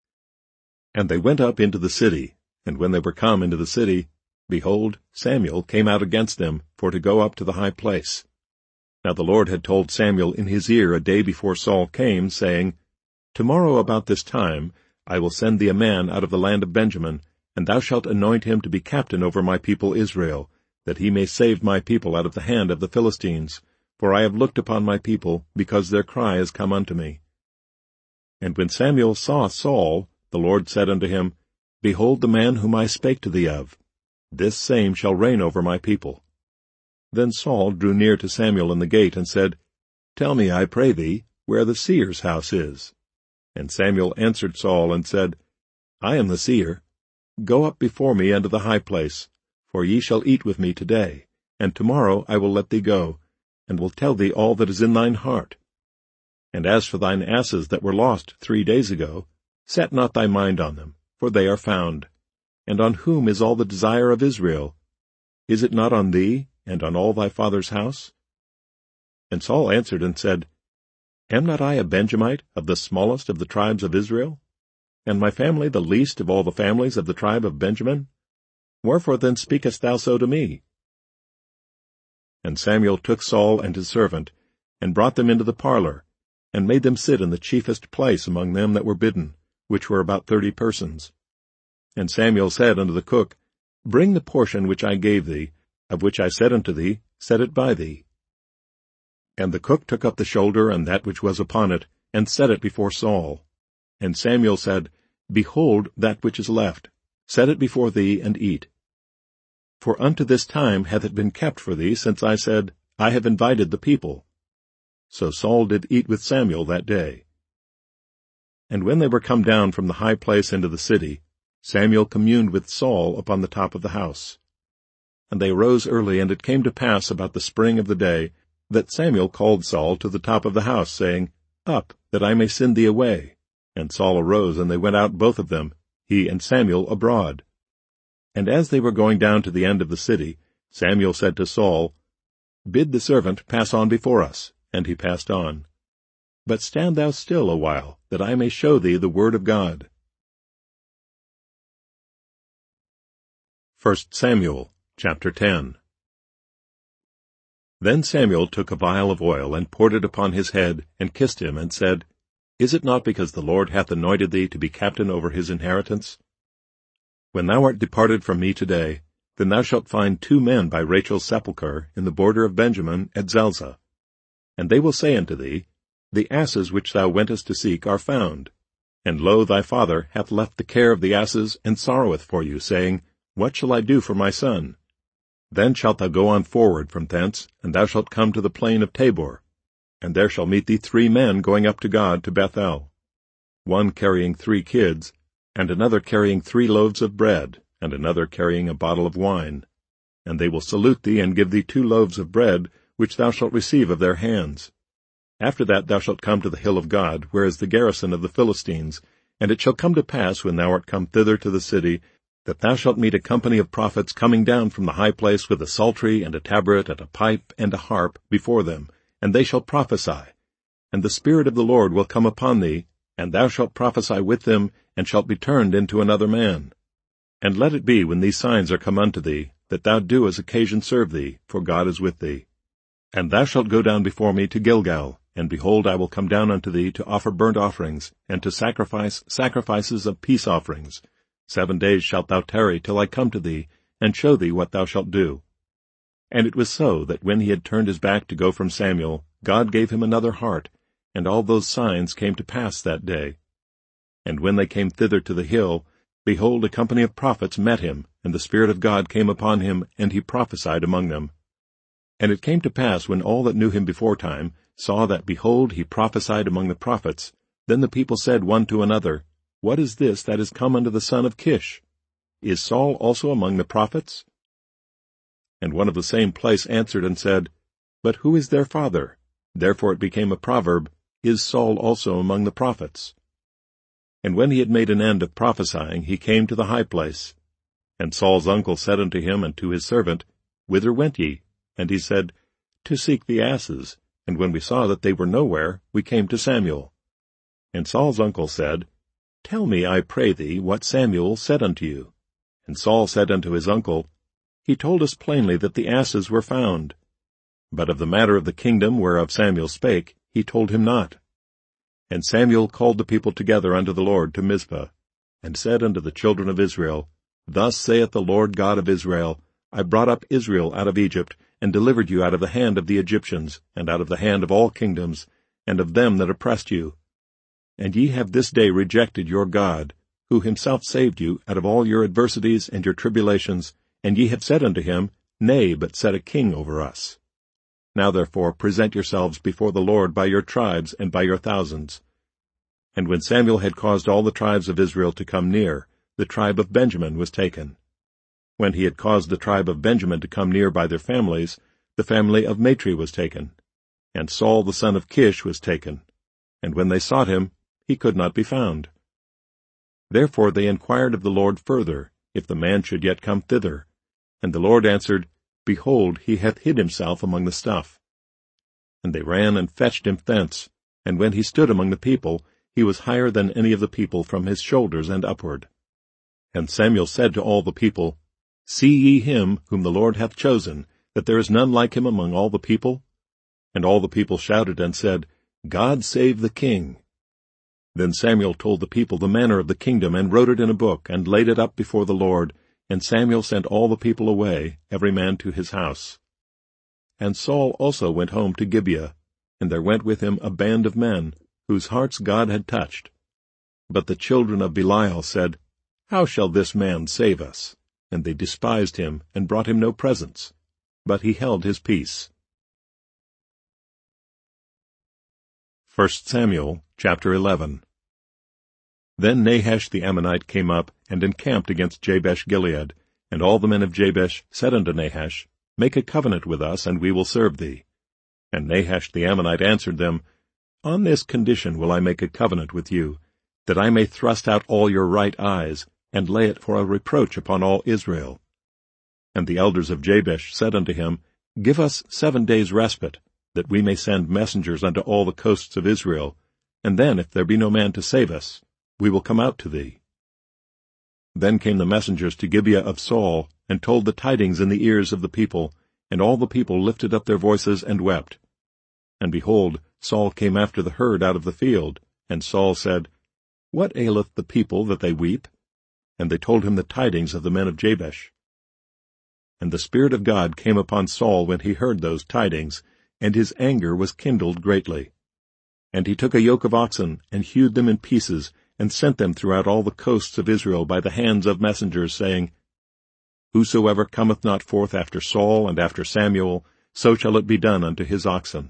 And they went up into the city, and when they were come into the city, behold, Samuel came out against them, for to go up to the high place. Now the Lord had told Samuel in his ear a day before Saul came, saying, Tomorrow about this time I will send thee a man out of the land of Benjamin, and thou shalt anoint him to be captain over my people Israel, that he may save my people out of the hand of the Philistines. For I have looked upon my people, because their cry is come unto me. And when Samuel saw Saul, the Lord said unto him, Behold the man whom I spake to thee of. This same shall reign over my people. Then Saul drew near to Samuel in the gate, and said, Tell me, I pray thee, where the seer's house is. And Samuel answered Saul, and said, I am the seer. Go up before me unto the high place, for ye shall eat with me today, and tomorrow I will let thee go, and will tell thee all that is in thine heart. And as for thine asses that were lost 3 days ago, set not thy mind on them, for they are found. And on whom is all the desire of Israel? Is it not on thee, and on all thy father's house? And Saul answered and said, Am not I a Benjamite, of the smallest of the tribes of Israel? And my family the least of all the families of the tribe of Benjamin? Wherefore then speakest thou so to me? And Samuel took Saul and his servant, and brought them into the parlor, and made them sit in the chiefest place among them that were bidden, which were about 30 persons. And Samuel said unto the cook, Bring the portion which I gave thee, of which I said unto thee, set it by thee. And the cook took up the shoulder and that which was upon it, and set it before Saul. And Samuel said, Behold that which is left, set it before thee, and eat. For unto this time hath it been kept for thee, since I said, I have invited the people. So Saul did eat with Samuel that day. And when they were come down from the high place into the city, Samuel communed with Saul upon the top of the house. And they arose early, and it came to pass about the spring of the day, that Samuel called Saul to the top of the house, saying, Up, that I may send thee away. And Saul arose, and they went out both of them, he and Samuel abroad. And as they were going down to the end of the city, Samuel said to Saul, Bid the servant pass on before us. And he passed on. But stand thou still a while, that I may show thee the word of God. 1 Samuel, chapter 10. Then Samuel took a vial of oil, and poured it upon his head, and kissed him, and said, Is it not because the Lord hath anointed thee to be captain over his inheritance? When thou art departed from me today, then thou shalt find 2 men by Rachel's sepulchre in the border of Benjamin at Zelzah. And they will say unto thee, The asses which thou wentest to seek are found. And lo, thy father hath left the care of the asses, and sorroweth for you, saying, What shall I do for my son? Then shalt thou go on forward from thence, and thou shalt come to the plain of Tabor. And there shall meet thee 3 men going up to God to Bethel, one carrying 3 kids, and another carrying 3 loaves of bread, and another carrying a bottle of wine. And they will salute thee, and give thee 2 loaves of bread, which thou shalt receive of their hands. After that thou shalt come to the hill of God, where is the garrison of the Philistines. And it shall come to pass, when thou art come thither to the city, that thou shalt meet a company of prophets coming down from the high place with a psaltery, and a tabret, and a pipe, and a harp before them, and they shall prophesy. And the Spirit of the Lord will come upon thee, and thou shalt prophesy with them, and shalt be turned into another man. And let it be, when these signs are come unto thee, that thou do as occasion serve thee, for God is with thee. And thou shalt go down before me to Gilgal, And behold, I will come down unto thee to offer burnt offerings, and to sacrifice sacrifices of peace offerings. 7 days shalt thou tarry till I come to thee, and show thee what thou shalt do. And it was so, that when he had turned his back to go from Samuel, God gave him another heart, and all those signs came to pass that day. And when they came thither to the hill, behold, a company of prophets met him, and the Spirit of God came upon him, and he prophesied among them. And it came to pass, when all that knew him beforetime saw that, behold, he prophesied among the prophets, then the people said one to another, What is this that is come unto the son of Kish? Is Saul also among the prophets? And one of the same place answered and said, But who is their father? Therefore it became a proverb, Is Saul also among the prophets? And when he had made an end of prophesying, he came to the high place. And Saul's uncle said unto him and to his servant, Whither went ye? And he said, To seek the asses. And when we saw that they were nowhere, we came to Samuel. And Saul's uncle said, Tell me, I pray thee, what Samuel said unto you. And Saul said unto his uncle, He told us plainly that the asses were found. But of the matter of the kingdom whereof Samuel spake, he told him not. And Samuel called the people together unto the Lord to Mizpah, and said unto the children of Israel, Thus saith the Lord God of Israel, I brought up Israel out of Egypt, and delivered you out of the hand of the Egyptians, and out of the hand of all kingdoms, and of them that oppressed you. And ye have this day rejected your God, who himself saved you out of all your adversities and your tribulations, and ye have said unto him, Nay, but set a king over us. Now therefore present yourselves before the Lord by your tribes and by your thousands. And when Samuel had caused all the tribes of Israel to come near, the tribe of Benjamin was taken. When he had caused the tribe of Benjamin to come near by their families, the family of Matri was taken. And Saul the son of Kish was taken. And when they sought him, he could not be found. Therefore they inquired of the Lord further, if the man should yet come thither. And the Lord answered, Behold, he hath hid himself among the stuff. And they ran and fetched him thence, and when he stood among the people, he was higher than any of the people from his shoulders and upward. And Samuel said to all the people, See ye him whom the Lord hath chosen, that there is none like him among all the people? And all the people shouted and said, God save the king. Then Samuel told the people the manner of the kingdom, and wrote it in a book, and laid it up before the Lord. And Samuel sent all the people away, every man to his house. And Saul also went home to Gibeah, and there went with him a band of men, whose hearts God had touched. But the children of Belial said, How shall this man save us? And they despised him, and brought him no presents. But he held his peace. 1 Samuel chapter 11. Then Nahash the Ammonite came up, and encamped against Jabesh-Gilead. And all the men of Jabesh said unto Nahash, Make a covenant with us, and we will serve thee. And Nahash the Ammonite answered them, On this condition will I make a covenant with you, that I may thrust out all your right eyes, and lay it for a reproach upon all Israel. And the elders of Jabesh said unto him, Give us 7 days' respite, that we may send messengers unto all the coasts of Israel, and then, if there be no man to save us, we will come out to thee. Then came the messengers to Gibeah of Saul, and told the tidings in the ears of the people, and all the people lifted up their voices and wept. And behold, Saul came after the herd out of the field, and Saul said, What aileth the people that they weep? And they told him the tidings of the men of Jabesh. And the Spirit of God came upon Saul when he heard those tidings, and his anger was kindled greatly. And he took a yoke of oxen, and hewed them in pieces, and sent them throughout all the coasts of Israel by the hands of messengers, saying, Whosoever cometh not forth after Saul and after Samuel, so shall it be done unto his oxen.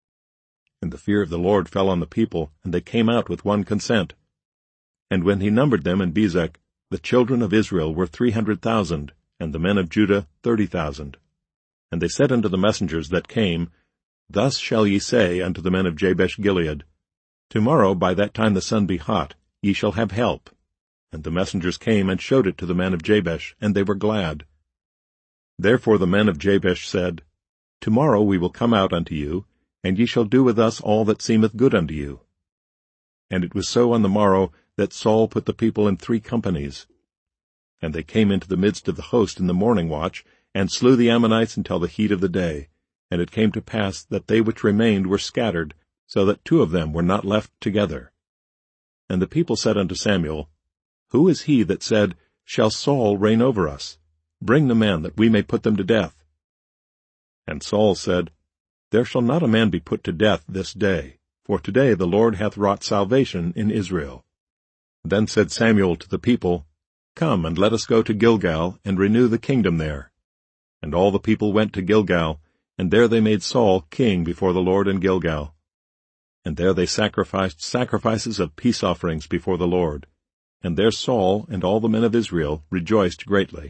And the fear of the Lord fell on the people, and they came out with one consent. And when he numbered them in Bezek, the children of Israel were 300,000, and the men of Judah 30,000. And they said unto the messengers that came, Thus shall ye say unto the men of Jabesh-Gilead, Tomorrow by that time the sun be hot, ye shall have help. And the messengers came and showed it to the men of Jabesh, and they were glad. Therefore the men of Jabesh said, Tomorrow we will come out unto you, and ye shall do with us all that seemeth good unto you. And it was so on the morrow, that Saul put the people in 3 companies. And they came into the midst of the host in the morning watch, and slew the Ammonites until the heat of the day. And it came to pass that they which remained were scattered, so that 2 of them were not left together. And the people said unto Samuel, Who is he that said, Shall Saul reign over us? Bring the men, that we may put them to death. And Saul said, There shall not a man be put to death this day, for today the Lord hath wrought salvation in Israel. Then said Samuel to the people, Come, and let us go to Gilgal, and renew the kingdom there. And all the people went to Gilgal, and there they made Saul king before the Lord in Gilgal. And there they sacrificed sacrifices of peace offerings before the Lord. And there Saul and all the men of Israel rejoiced greatly.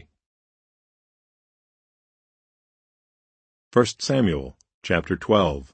1 Samuel chapter 12.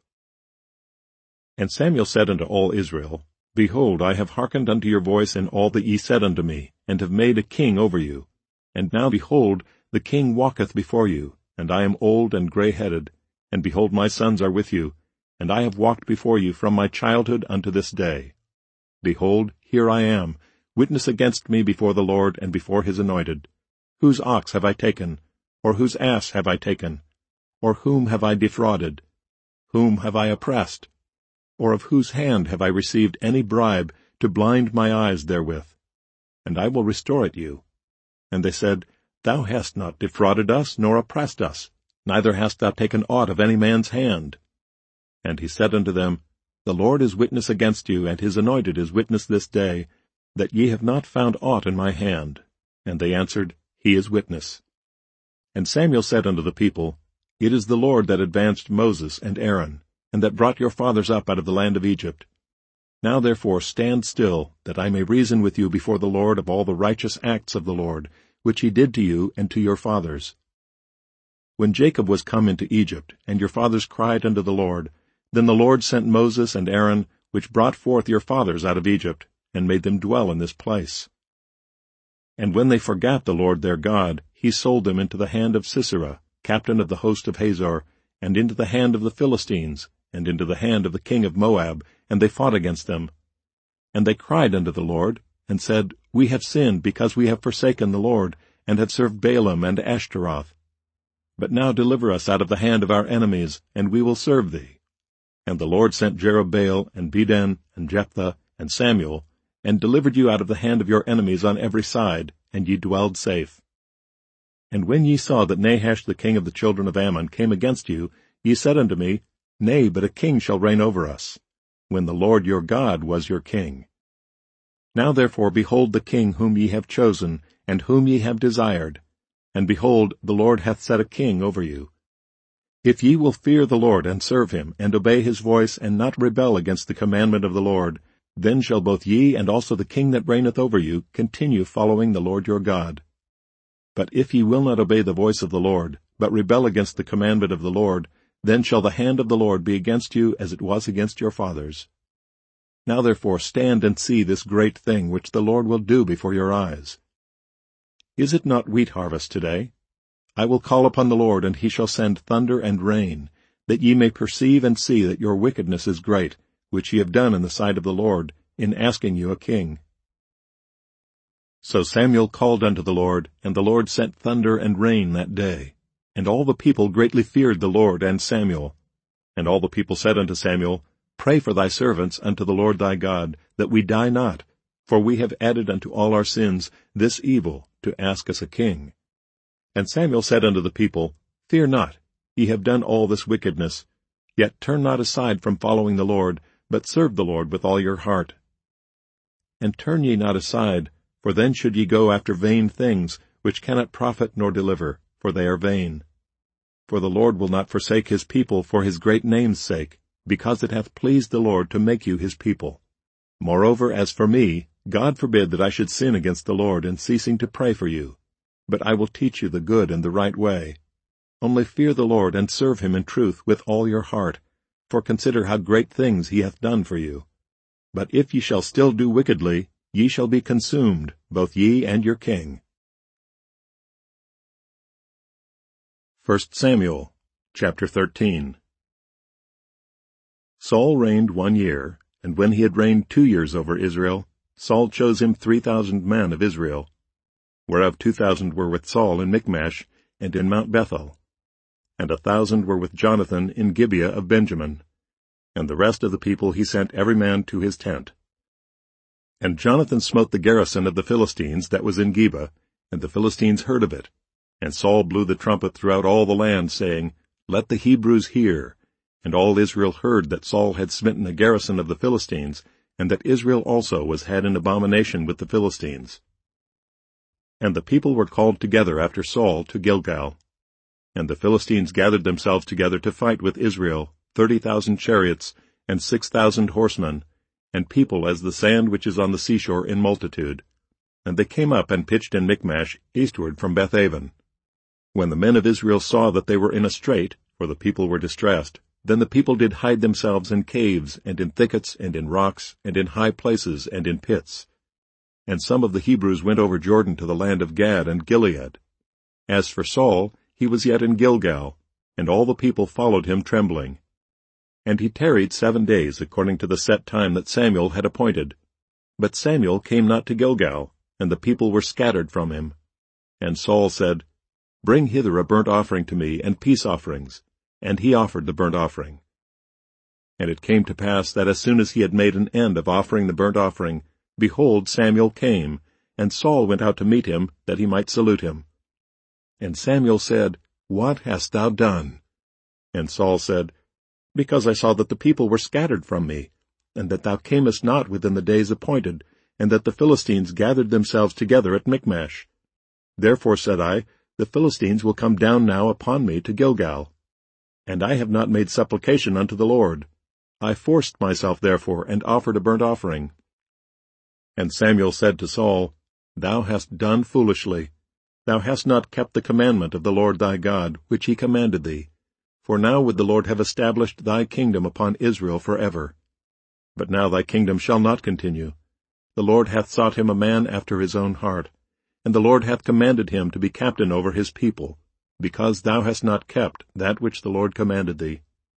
And Samuel said unto all Israel, Behold, I have hearkened unto your voice in all that ye said unto me, and have made a king over you. And now, behold, the king walketh before you, and I am old and grey-headed, and behold, my sons are with you, and I have walked before you from my childhood unto this day. Behold, here I am, witness against me before the Lord and before his anointed. Whose ox have I taken? Or whose ass have I taken? Or whom have I defrauded? Whom have I oppressed? Or of whose hand have I received any bribe to blind my eyes therewith? And I will restore it you. And they said, Thou hast not defrauded us, nor oppressed us, neither hast thou taken aught of any man's hand. And he said unto them, The Lord is witness against you, and his anointed is witness this day, that ye have not found aught in my hand. And they answered, He is witness. And Samuel said unto the people, It is the Lord that advanced Moses and Aaron, and that brought your fathers up out of the land of Egypt. Now therefore stand still, that I may reason with you before the Lord of all the righteous acts of the Lord, which he did to you and to your fathers. When Jacob was come into Egypt, and your fathers cried unto the Lord, then the Lord sent Moses and Aaron, which brought forth your fathers out of Egypt, and made them dwell in this place. And when they forgat the Lord their God, he sold them into the hand of Sisera, captain of the host of Hazor, and into the hand of the Philistines, and into the hand of the king of Moab, and they fought against them. And they cried unto the Lord, and said, We have sinned, because we have forsaken the Lord, and have served Baalim and Ashtaroth. But now deliver us out of the hand of our enemies, and we will serve thee. And the Lord sent Jerubbaal, and Beden, and Jephthah, and Samuel, and delivered you out of the hand of your enemies on every side, and ye dwelled safe. And when ye saw that Nahash the king of the children of Ammon came against you, ye said unto me, Nay, but a king shall reign over us, when the Lord your God was your king. Now therefore behold the king whom ye have chosen, and whom ye have desired, and behold, the Lord hath set a king over you. If ye will fear the Lord, and serve him, and obey his voice, and not rebel against the commandment of the Lord, then shall both ye and also the king that reigneth over you continue following the Lord your God. But if ye will not obey the voice of the Lord, but rebel against the commandment of the Lord, then shall the hand of the Lord be against you as it was against your fathers. Now therefore stand and see this great thing which the Lord will do before your eyes. Is it not wheat harvest today? I will call upon the Lord, and he shall send thunder and rain, that ye may perceive and see that your wickedness is great, which ye have done in the sight of the Lord, in asking you a king. So Samuel called unto the Lord, and the Lord sent thunder and rain that day. And all the people greatly feared the Lord and Samuel. And all the people said unto Samuel, Pray for thy servants unto the Lord thy God, that we die not, for we have added unto all our sins this evil, to ask us a king. And Samuel said unto the people, Fear not, ye have done all this wickedness, yet turn not aside from following the Lord, but serve the Lord with all your heart. And turn ye not aside, for then should ye go after vain things, which cannot profit nor deliver, for they are vain. For the Lord will not forsake his people for his great name's sake, because it hath pleased the Lord to make you his people. Moreover, as for me, God forbid that I should sin against the Lord in ceasing to pray for you. But I will teach you the good and the right way. Only fear the Lord, and serve him in truth with all your heart, for consider how great things he hath done for you. But if ye shall still do wickedly, ye shall be consumed, both ye and your king. 1 Samuel chapter 13. Saul reigned 1 year, and when he had reigned 2 years over Israel, Saul chose him 3,000 men of Israel, whereof 2,000 were with Saul in Michmash and in Mount Bethel, and 1,000 were with Jonathan in Gibeah of Benjamin. and the rest of the people he sent every man to his tent. And Jonathan smote the garrison of the Philistines that was in Geba, and the Philistines heard of it. And Saul blew the trumpet throughout all the land, saying, Let the Hebrews hear. And all Israel heard that Saul had smitten a garrison of the Philistines, and that Israel also was had in abomination with the Philistines. And the people were called together after Saul to Gilgal. And the Philistines gathered themselves together to fight with Israel, 30,000 chariots, and 6,000 horsemen, and people as the sand which is on the seashore in multitude. And they came up and pitched in Michmash, eastward from Bethaven. When the men of Israel saw that they were in a strait, for the people were distressed, then the people did hide themselves in caves, and in thickets, and in rocks, and in high places, and in pits. And some of the Hebrews went over Jordan to the land of Gad and Gilead. As for Saul, he was yet in Gilgal, and all the people followed him trembling. And he tarried 7 days, according to the set time that Samuel had appointed. But Samuel came not to Gilgal, and the people were scattered from him. And Saul said, Bring hither a burnt offering to me, and peace offerings. And he offered the burnt offering. And it came to pass that as soon as he had made an end of offering the burnt offering, behold, Samuel came, and Saul went out to meet him, that he might salute him. And Samuel said, What hast thou done? And Saul said, Because I saw that the people were scattered from me, and that thou camest not within the days appointed, and that the Philistines gathered themselves together at Michmash. Therefore said I, The Philistines will come down now upon me to Gilgal. And I have not made supplication unto the Lord. I forced myself therefore, and offered a burnt offering. And Samuel said to Saul, Thou hast done foolishly. Thou hast not kept the commandment of the Lord thy God, which he commanded thee. For now would the Lord have established thy kingdom upon Israel forever. But now thy kingdom shall not continue. The Lord hath sought him a man after his own heart, and the Lord hath commanded him to be captain over his people, because thou hast not kept that which the Lord commanded thee.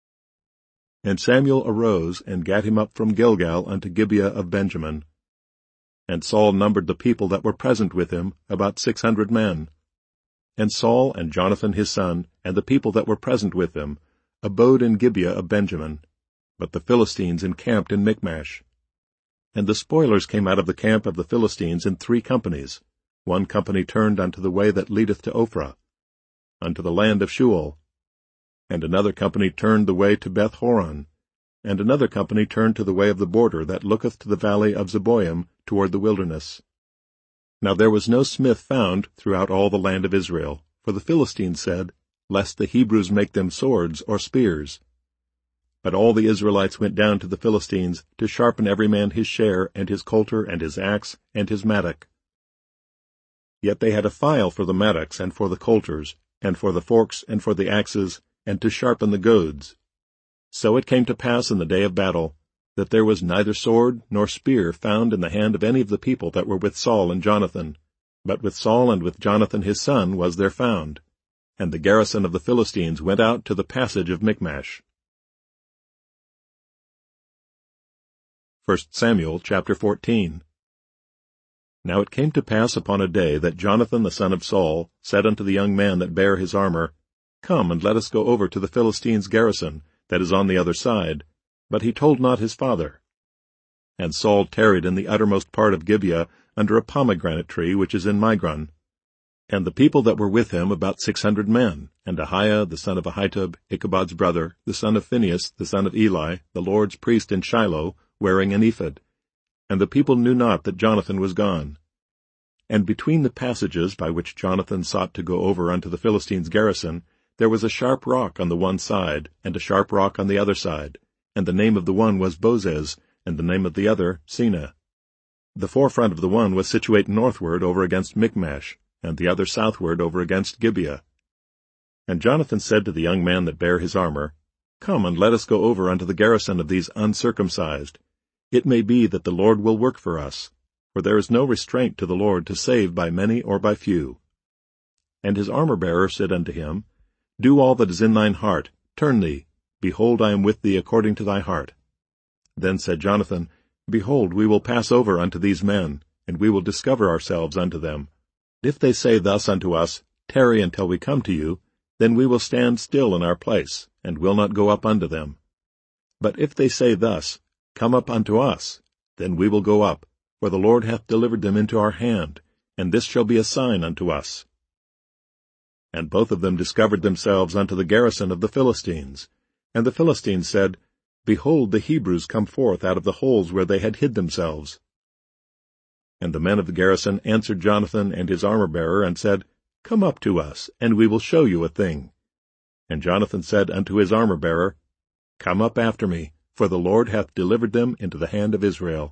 And Samuel arose, and gat him up from Gilgal unto Gibeah of Benjamin. And Saul numbered the people that were present with him, about 600 men. And Saul and Jonathan his son, and the people that were present with him, abode in Gibeah of Benjamin. But the Philistines encamped in Michmash. And the spoilers came out of the camp of the Philistines in 3 companies. One company turned unto the way that leadeth to Ophrah, unto the land of Shual. And another company turned the way to Beth-horon. And another company turned to the way of the border that looketh to the valley of Zeboim toward the wilderness. Now there was no smith found throughout all the land of Israel, for the Philistines said, Lest the Hebrews make them swords or spears. But all the Israelites went down to the Philistines to sharpen every man his share, and his coulter, and his axe, and his mattock. Yet they had a file for the mattocks, and for the coulters, and for the forks, and for the axes, and to sharpen the goads. So it came to pass in the day of battle, that there was neither sword nor spear found in the hand of any of the people that were with Saul and Jonathan, but with Saul and with Jonathan his son was there found. And the garrison of the Philistines went out to the passage of Michmash. 1 Samuel chapter 14. Now it came to pass upon a day that Jonathan the son of Saul said unto the young man that bare his armor, Come, and let us go over to the Philistines' garrison, that is on the other side. But he told not his father. And Saul tarried in the uttermost part of Gibeah, under a pomegranate tree which is in Migron. And the people that were with him about 600 men, and Ahiah the son of Ahitub, Ichabod's brother, the son of Phinehas, the son of Eli, the Lord's priest in Shiloh, wearing an ephod. And the people knew not that Jonathan was gone. And between the passages by which Jonathan sought to go over unto the Philistines' garrison, there was a sharp rock on the one side, and a sharp rock on the other side, and the name of the one was Bozez, and the name of the other Seneh. The forefront of the one was situate northward over against Michmash, and the other southward over against Gibeah. And Jonathan said to the young man that bare his armor, Come, and let us go over unto the garrison of these uncircumcised. It may be that the Lord will work for us, for there is no restraint to the Lord to save by many or by few. And his armor-bearer said unto him, Do all that is in thine heart, turn thee. Behold, I am with thee according to thy heart. Then said Jonathan, Behold, we will pass over unto these men, and we will discover ourselves unto them. If they say thus unto us, Tarry until we come to you, then we will stand still in our place, and will not go up unto them. But if they say thus, Come up unto us, then we will go up, for the Lord hath delivered them into our hand, and this shall be a sign unto us. And both of them discovered themselves unto the garrison of the Philistines. And the Philistines said, Behold, the Hebrews come forth out of the holes where they had hid themselves. And the men of the garrison answered Jonathan and his armor-bearer, and said, Come up to us, and we will show you a thing. And Jonathan said unto his armor-bearer, Come up after me, for the Lord hath delivered them into the hand of Israel.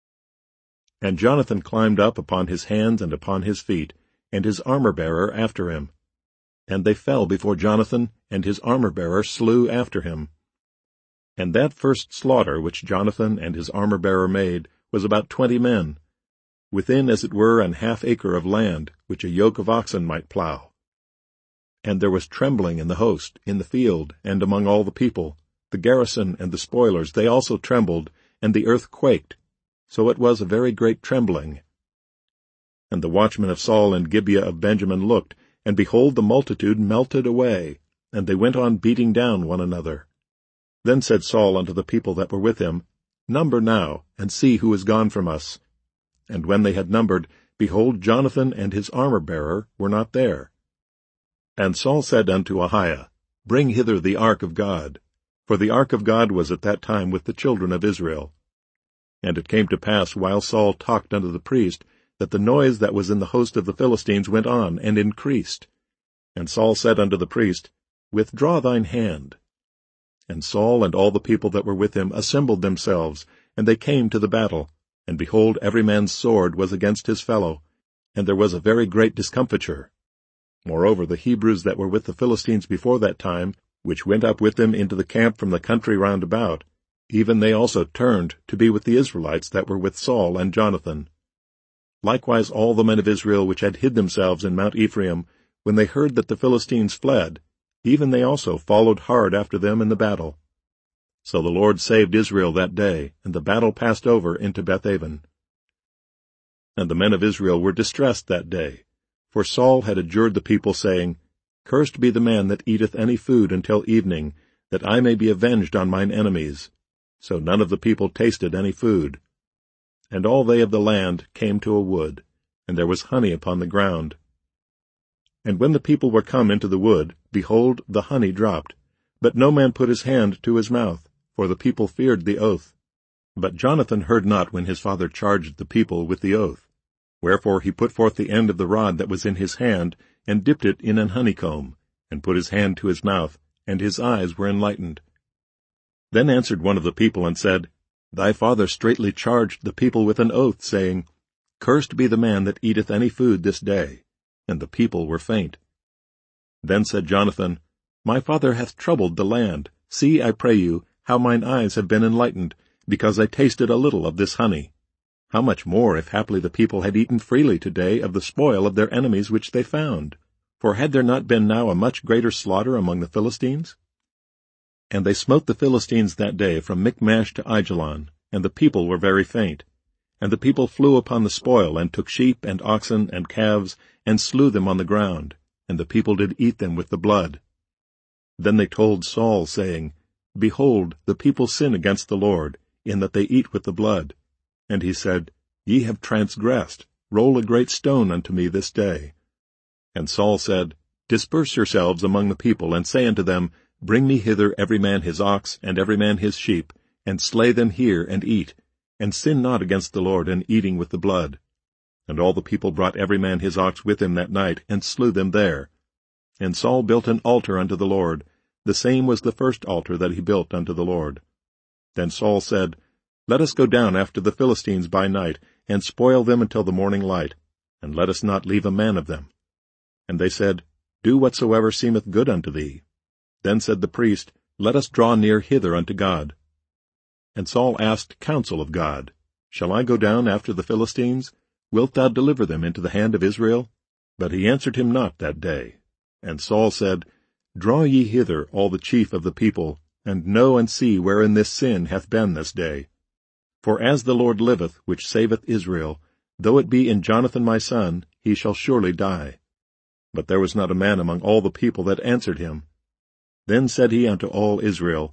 And Jonathan climbed up upon his hands and upon his feet, and his armor-bearer after him. And they fell before Jonathan, and his armor-bearer slew after him. And that first slaughter which Jonathan and his armor-bearer made was about 20 men, within as it were an half acre of land, which a yoke of oxen might plow. And there was trembling in the host, in the field, and among all the people. The garrison and the spoilers, they also trembled, and the earth quaked. So it was a very great trembling. And the watchmen of Saul and Gibeah of Benjamin looked, and behold, the multitude melted away, and they went on beating down one another. Then said Saul unto the people that were with him, Number now, and see who is gone from us. And when they had numbered, behold, Jonathan and his armor-bearer were not there. And Saul said unto Ahiah, Bring hither the ark of God. For the ark of God was at that time with the children of Israel. And it came to pass, while Saul talked unto the priest, that the noise that was in the host of the Philistines went on and increased. And Saul said unto the priest, Withdraw thine hand. And Saul and all the people that were with him assembled themselves, and they came to the battle. And behold, every man's sword was against his fellow, and there was a very great discomfiture. Moreover, the Hebrews that were with the Philistines before that time, which went up with them into the camp from the country round about, even they also turned to be with the Israelites that were with Saul and Jonathan. Likewise all the men of Israel which had hid themselves in Mount Ephraim, when they heard that the Philistines fled, even they also followed hard after them in the battle. So the Lord saved Israel that day, and the battle passed over into Bethaven. And the men of Israel were distressed that day, for Saul had adjured the people, saying, Cursed be the man that eateth any food until evening, that I may be avenged on mine enemies. So none of the people tasted any food. And all they of the land came to a wood, and there was honey upon the ground. And when the people were come into the wood, behold, the honey dropped, but no man put his hand to his mouth, for the people feared the oath. But Jonathan heard not when his father charged the people with the oath. Wherefore he put forth the end of the rod that was in his hand, and dipped it in an honeycomb, and put his hand to his mouth, and his eyes were enlightened. Then answered one of the people, and said, Thy father straitly charged the people with an oath, saying, Cursed be the man that eateth any food this day. And the people were faint. Then said Jonathan, My father hath troubled the land. See, I pray you, how mine eyes have been enlightened, because I tasted a little of this honey. How much more, if haply the people had eaten freely today of the spoil of their enemies which they found? For had there not been now a much greater slaughter among the Philistines? And they smote the Philistines that day from Michmash to Aijalon, and the people were very faint. And the people flew upon the spoil, and took sheep and oxen and calves, and slew them on the ground, and the people did eat them with the blood. Then they told Saul, saying, Behold, the people sin against the Lord, in that they eat with the blood. And he said, Ye have transgressed. Roll a great stone unto me this day. And Saul said, Disperse yourselves among the people, and say unto them, Bring me hither every man his ox, and every man his sheep, and slay them here, and eat, and sin not against the Lord in eating with the blood. And all the people brought every man his ox with him that night, and slew them there. And Saul built an altar unto the Lord. The same was the first altar that he built unto the Lord. Then Saul said, Let us go down after the Philistines by night, and spoil them until the morning light, and let us not leave a man of them. And they said, Do whatsoever seemeth good unto thee. Then said the priest, Let us draw near hither unto God. And Saul asked counsel of God, Shall I go down after the Philistines? Wilt thou deliver them into the hand of Israel? But he answered him not that day. And Saul said, Draw ye hither all the chief of the people, and know and see wherein this sin hath been this day. For as the Lord liveth, which saveth Israel, though it be in Jonathan my son, he shall surely die. But there was not a man among all the people that answered him. Then said he unto all Israel,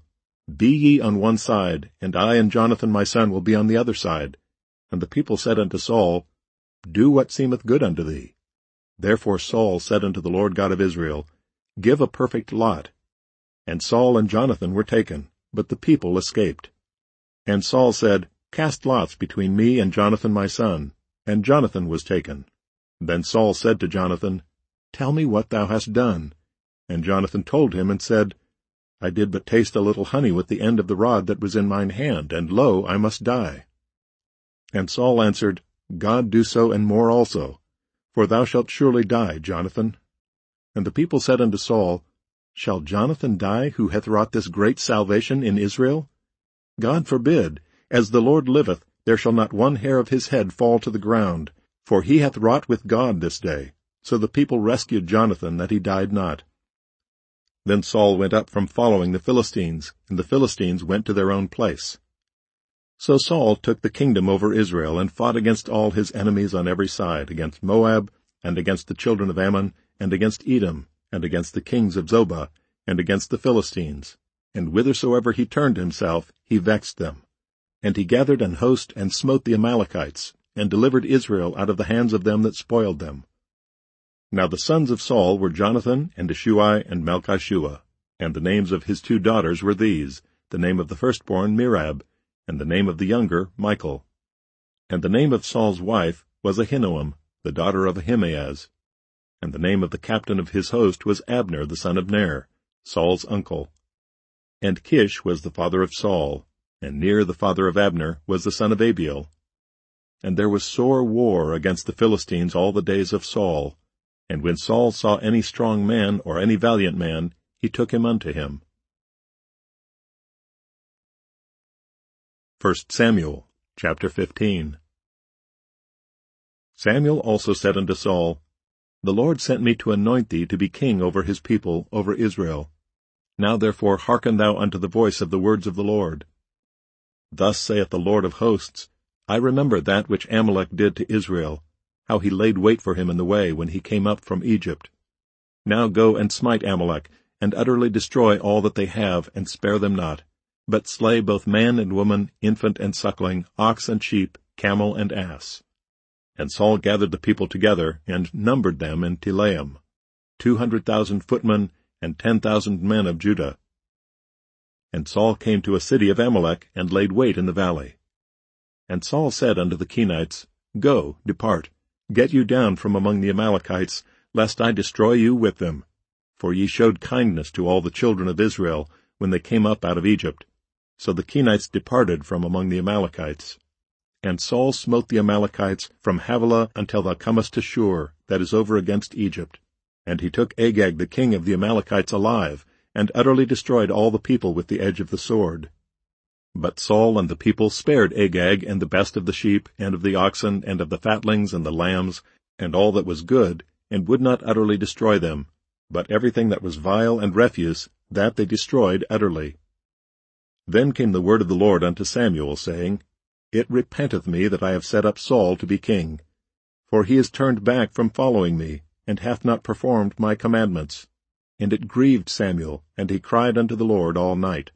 Be ye on one side, and I and Jonathan my son will be on the other side. And the people said unto Saul, Do what seemeth good unto thee. Therefore Saul said unto the Lord God of Israel, Give a perfect lot. And Saul and Jonathan were taken, but the people escaped. And Saul said, Cast lots between me and Jonathan my son. And Jonathan was taken. Then Saul said to Jonathan, Tell me what thou hast done. And Jonathan told him and said, I did but taste a little honey with the end of the rod that was in mine hand, and lo, I must die. And Saul answered, God do so and more also, for thou shalt surely die, Jonathan. And the people said unto Saul, Shall Jonathan die, who hath wrought this great salvation in Israel? God forbid. As the Lord liveth, there shall not one hair of his head fall to the ground, for he hath wrought with God this day. So the people rescued Jonathan, that he died not. Then Saul went up from following the Philistines, and the Philistines went to their own place. So Saul took the kingdom over Israel, and fought against all his enemies on every side, against Moab, and against the children of Ammon, and against Edom, and against the kings of Zobah, and against the Philistines. And whithersoever he turned himself, he vexed them. And he gathered an host, and smote the Amalekites, and delivered Israel out of the hands of them that spoiled them. Now the sons of Saul were Jonathan, and Ishuai, and Malchishua. And the names of his 2 daughters were these, the name of the firstborn Merab, and the name of the younger Michal. And the name of Saul's wife was Ahinoam, the daughter of Ahimaaz. And the name of the captain of his host was Abner the son of Ner, Saul's uncle. And Kish was the father of Saul, and Ner the father of Abner was the son of Abiel. And there was sore war against the Philistines all the days of Saul. And when Saul saw any strong man or any valiant man, he took him unto him. 1 Samuel, chapter 15. Samuel also said unto Saul, The Lord sent me to anoint thee to be king over his people, over Israel. Now therefore hearken thou unto the voice of the words of the Lord. Thus saith the Lord of hosts, I remember that which Amalek did to Israel, how he laid wait for him in the way when he came up from Egypt. Now go and smite Amalek, and utterly destroy all that they have, and spare them not, but slay both man and woman, infant and suckling, ox and sheep, camel and ass. And Saul gathered the people together, and numbered them in Telaim, 200,000 footmen, and 10,000 men of Judah. And Saul came to a city of Amalek, and laid wait in the valley. And Saul said unto the Kenites, Go, depart, get you down from among the Amalekites, lest I destroy you with them. For ye showed kindness to all the children of Israel, when they came up out of Egypt. So the Kenites departed from among the Amalekites. And Saul smote the Amalekites from Havilah until thou comest to Shur, that is over against Egypt. And he took Agag the king of the Amalekites alive, and utterly destroyed all the people with the edge of the sword. But Saul and the people spared Agag and the best of the sheep, and of the oxen, and of the fatlings, and the lambs, and all that was good, and would not utterly destroy them. But everything that was vile and refuse, that they destroyed utterly. Then came the word of the Lord unto Samuel, saying, It repenteth me that I have set up Saul to be king. For he is turned back from following me, and hath not performed my commandments. And it grieved Samuel, and he cried unto the Lord all night.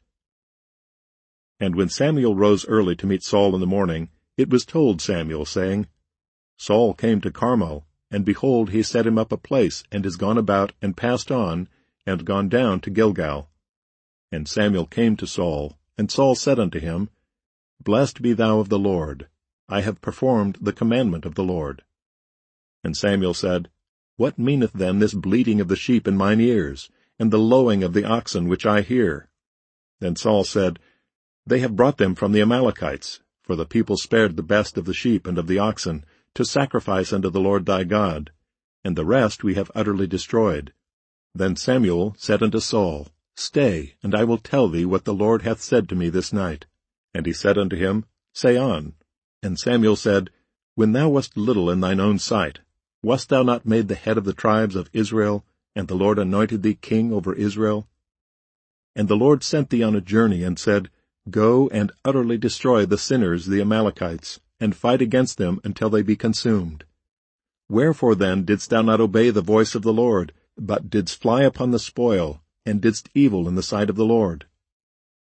And when Samuel rose early to meet Saul in the morning, it was told Samuel, saying, Saul came to Carmel, and behold, he set him up a place, and is gone about, and passed on, and gone down to Gilgal. And Samuel came to Saul, and Saul said unto him, Blessed be thou of the Lord. I have performed the commandment of the Lord. And Samuel said, What meaneth then this bleating of the sheep in mine ears, and the lowing of the oxen which I hear? Then Saul said, They have brought them from the Amalekites, for the people spared the best of the sheep and of the oxen, to sacrifice unto the Lord thy God, and the rest we have utterly destroyed. Then Samuel said unto Saul, Stay, and I will tell thee what the Lord hath said to me this night. And he said unto him, Say on. And Samuel said, When thou wast little in thine own sight, wast thou not made the head of the tribes of Israel, and the Lord anointed thee king over Israel? And the Lord sent thee on a journey, and said, Go and utterly destroy the sinners the Amalekites, and fight against them until they be consumed. Wherefore then didst thou not obey the voice of the Lord, but didst fly upon the spoil, and didst evil in the sight of the Lord?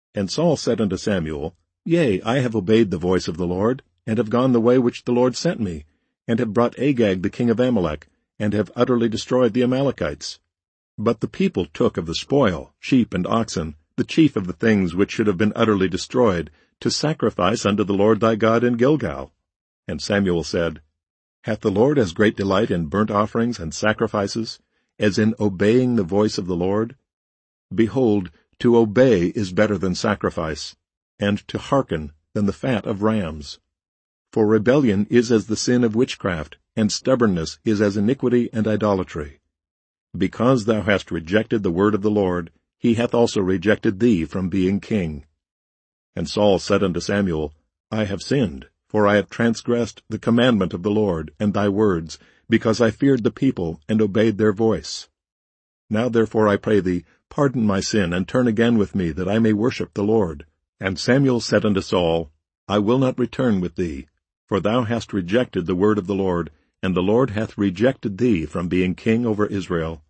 And Saul said unto Samuel, Yea, I have obeyed the voice of the Lord, and have gone the way which the Lord sent me, and have brought Agag the king of Amalek, and have utterly destroyed the Amalekites. But the people took of the spoil, sheep and oxen, the chief of the things which should have been utterly destroyed, to sacrifice unto the Lord thy God in Gilgal. And Samuel said, Hath the Lord as great delight in burnt offerings and sacrifices, as in obeying the voice of the Lord? Behold, to obey is better than sacrifice, and to hearken than the fat of rams. For rebellion is as the sin of witchcraft, and stubbornness is as iniquity and idolatry. Because thou hast rejected the word of the Lord, he hath also rejected thee from being king. And Saul said unto Samuel, I have sinned, for I have transgressed the commandment of the Lord, and thy words, because I feared the people, and obeyed their voice. Now therefore I pray thee, pardon my sin, and turn again with me, that I may worship the Lord. And Samuel said unto Saul, I will not return with thee, for thou hast rejected the word of the Lord, and the Lord hath rejected thee from being king over Israel.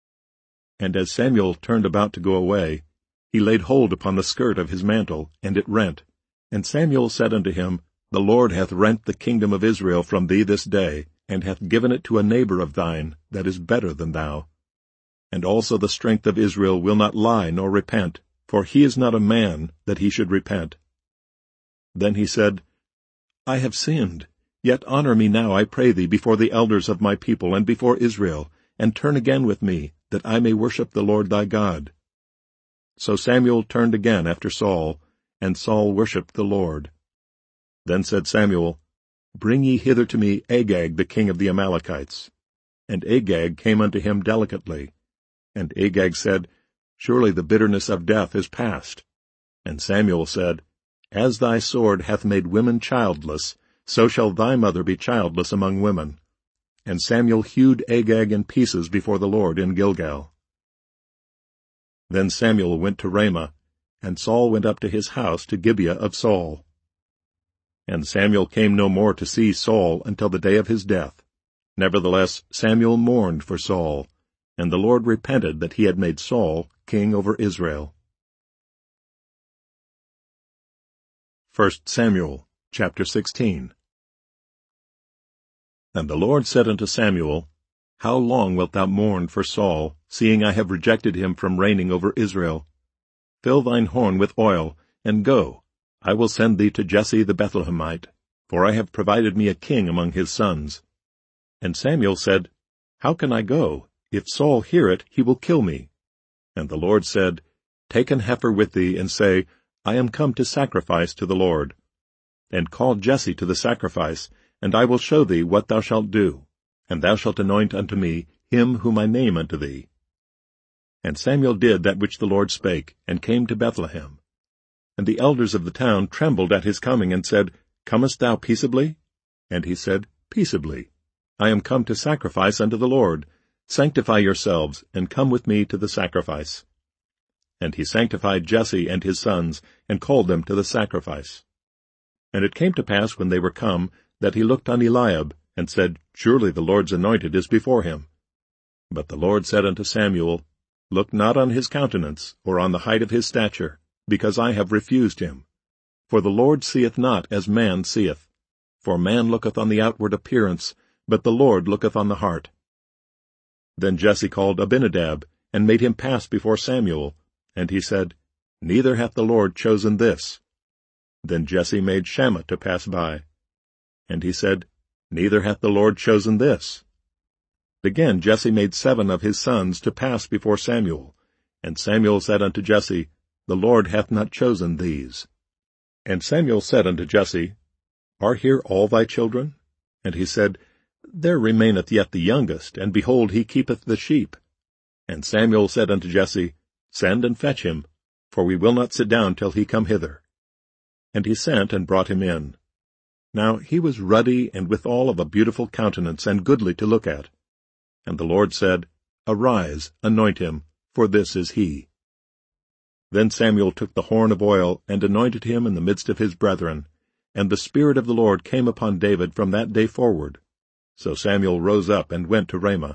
And as Samuel turned about to go away, he laid hold upon the skirt of his mantle, and it rent. And Samuel said unto him, The Lord hath rent the kingdom of Israel from thee this day, and hath given it to a neighbor of thine, that is better than thou. And also the strength of Israel will not lie nor repent, for he is not a man that he should repent. Then he said, I have sinned. Yet honor me now, I pray thee, before the elders of my people and before Israel, and turn again with me, that I may worship the Lord thy God. So Samuel turned again after Saul, and Saul worshipped the Lord. Then said Samuel, Bring ye hither to me Agag the king of the Amalekites. And Agag came unto him delicately. And Agag said, Surely the bitterness of death is past. And Samuel said, As thy sword hath made women childless, so shall thy mother be childless among women. And Samuel hewed Agag in pieces before the Lord in Gilgal. Then Samuel went to Ramah, and Saul went up to his house to Gibeah of Saul. And Samuel came no more to see Saul until the day of his death. Nevertheless Samuel mourned for Saul, and the Lord repented that he had made Saul king over Israel. 1 Samuel chapter 16. And the Lord said unto Samuel, How long wilt thou mourn for Saul, seeing I have rejected him from reigning over Israel? Fill thine horn with oil, and go. I will send thee to Jesse the Bethlehemite, for I have provided me a king among his sons. And Samuel said, How can I go? If Saul hear it, he will kill me. And the Lord said, Take an heifer with thee, and say, I am come to sacrifice to the Lord. And call Jesse to the sacrifice, and I will show thee what thou shalt do, and thou shalt anoint unto me him whom I name unto thee. And Samuel did that which the Lord spake, and came to Bethlehem. And the elders of the town trembled at his coming, and said, Comest thou peaceably? And he said, Peaceably. I am come to sacrifice unto the Lord. Sanctify yourselves, and come with me to the sacrifice. And he sanctified Jesse and his sons, and called them to the sacrifice. And it came to pass, when they were come, that he looked on Eliab, and said, Surely the Lord's anointed is before him. But the Lord said unto Samuel, Look not on his countenance, or on the height of his stature, because I have refused him. For the Lord seeth not as man seeth. For man looketh on the outward appearance, but the Lord looketh on the heart. Then Jesse called Abinadab, and made him pass before Samuel. And he said, Neither hath the Lord chosen this. Then Jesse made Shammah to pass by. And he said, Neither hath the Lord chosen this. Again Jesse made 7 of his sons to pass before Samuel. And Samuel said unto Jesse, The Lord hath not chosen these. And Samuel said unto Jesse, Are here all thy children? And he said, There remaineth yet the youngest, and behold, he keepeth the sheep. And Samuel said unto Jesse, Send and fetch him, for we will not sit down till he come hither. And he sent and brought him in. Now he was ruddy, and withal of a beautiful countenance, and goodly to look at. And the Lord said, Arise, anoint him, for this is he. Then Samuel took the horn of oil, and anointed him in the midst of his brethren. And the Spirit of the Lord came upon David from that day forward. So Samuel rose up and went to Ramah.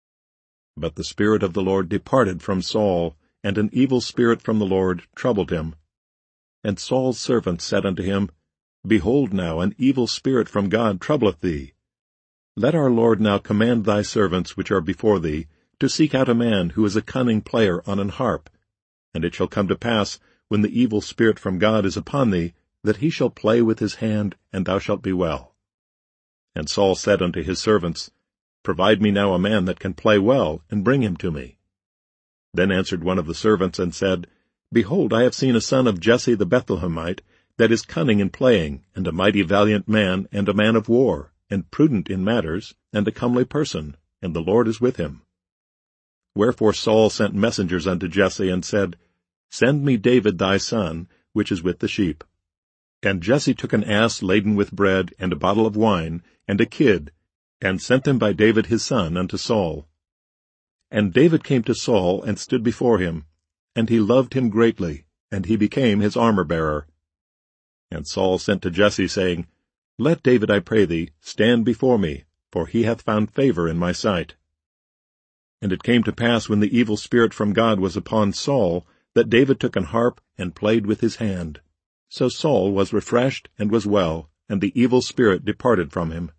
But the Spirit of the Lord departed from Saul, and an evil spirit from the Lord troubled him. And Saul's servants said unto him, Behold now, an evil spirit from God troubleth thee. Let our Lord now command thy servants which are before thee to seek out a man who is a cunning player on an harp. And it shall come to pass, when the evil spirit from God is upon thee, that he shall play with his hand, and thou shalt be well. And Saul said unto his servants, Provide me now a man that can play well, and bring him to me. Then answered one of the servants, and said, Behold, I have seen a son of Jesse the Bethlehemite, that is cunning in playing, and a mighty valiant man, and a man of war, and prudent in matters, and a comely person, and the Lord is with him. Wherefore Saul sent messengers unto Jesse, and said, Send me David thy son, which is with the sheep. And Jesse took an ass laden with bread, and a bottle of wine, and a kid, and sent them by David his son unto Saul. And David came to Saul, and stood before him, and he loved him greatly, and he became his armor-bearer. And Saul sent to Jesse, saying, Let David, I pray thee, stand before me, for he hath found favor in my sight. And it came to pass, when the evil spirit from God was upon Saul, that David took an harp, and played with his hand. So Saul was refreshed, and was well, and the evil spirit departed from him.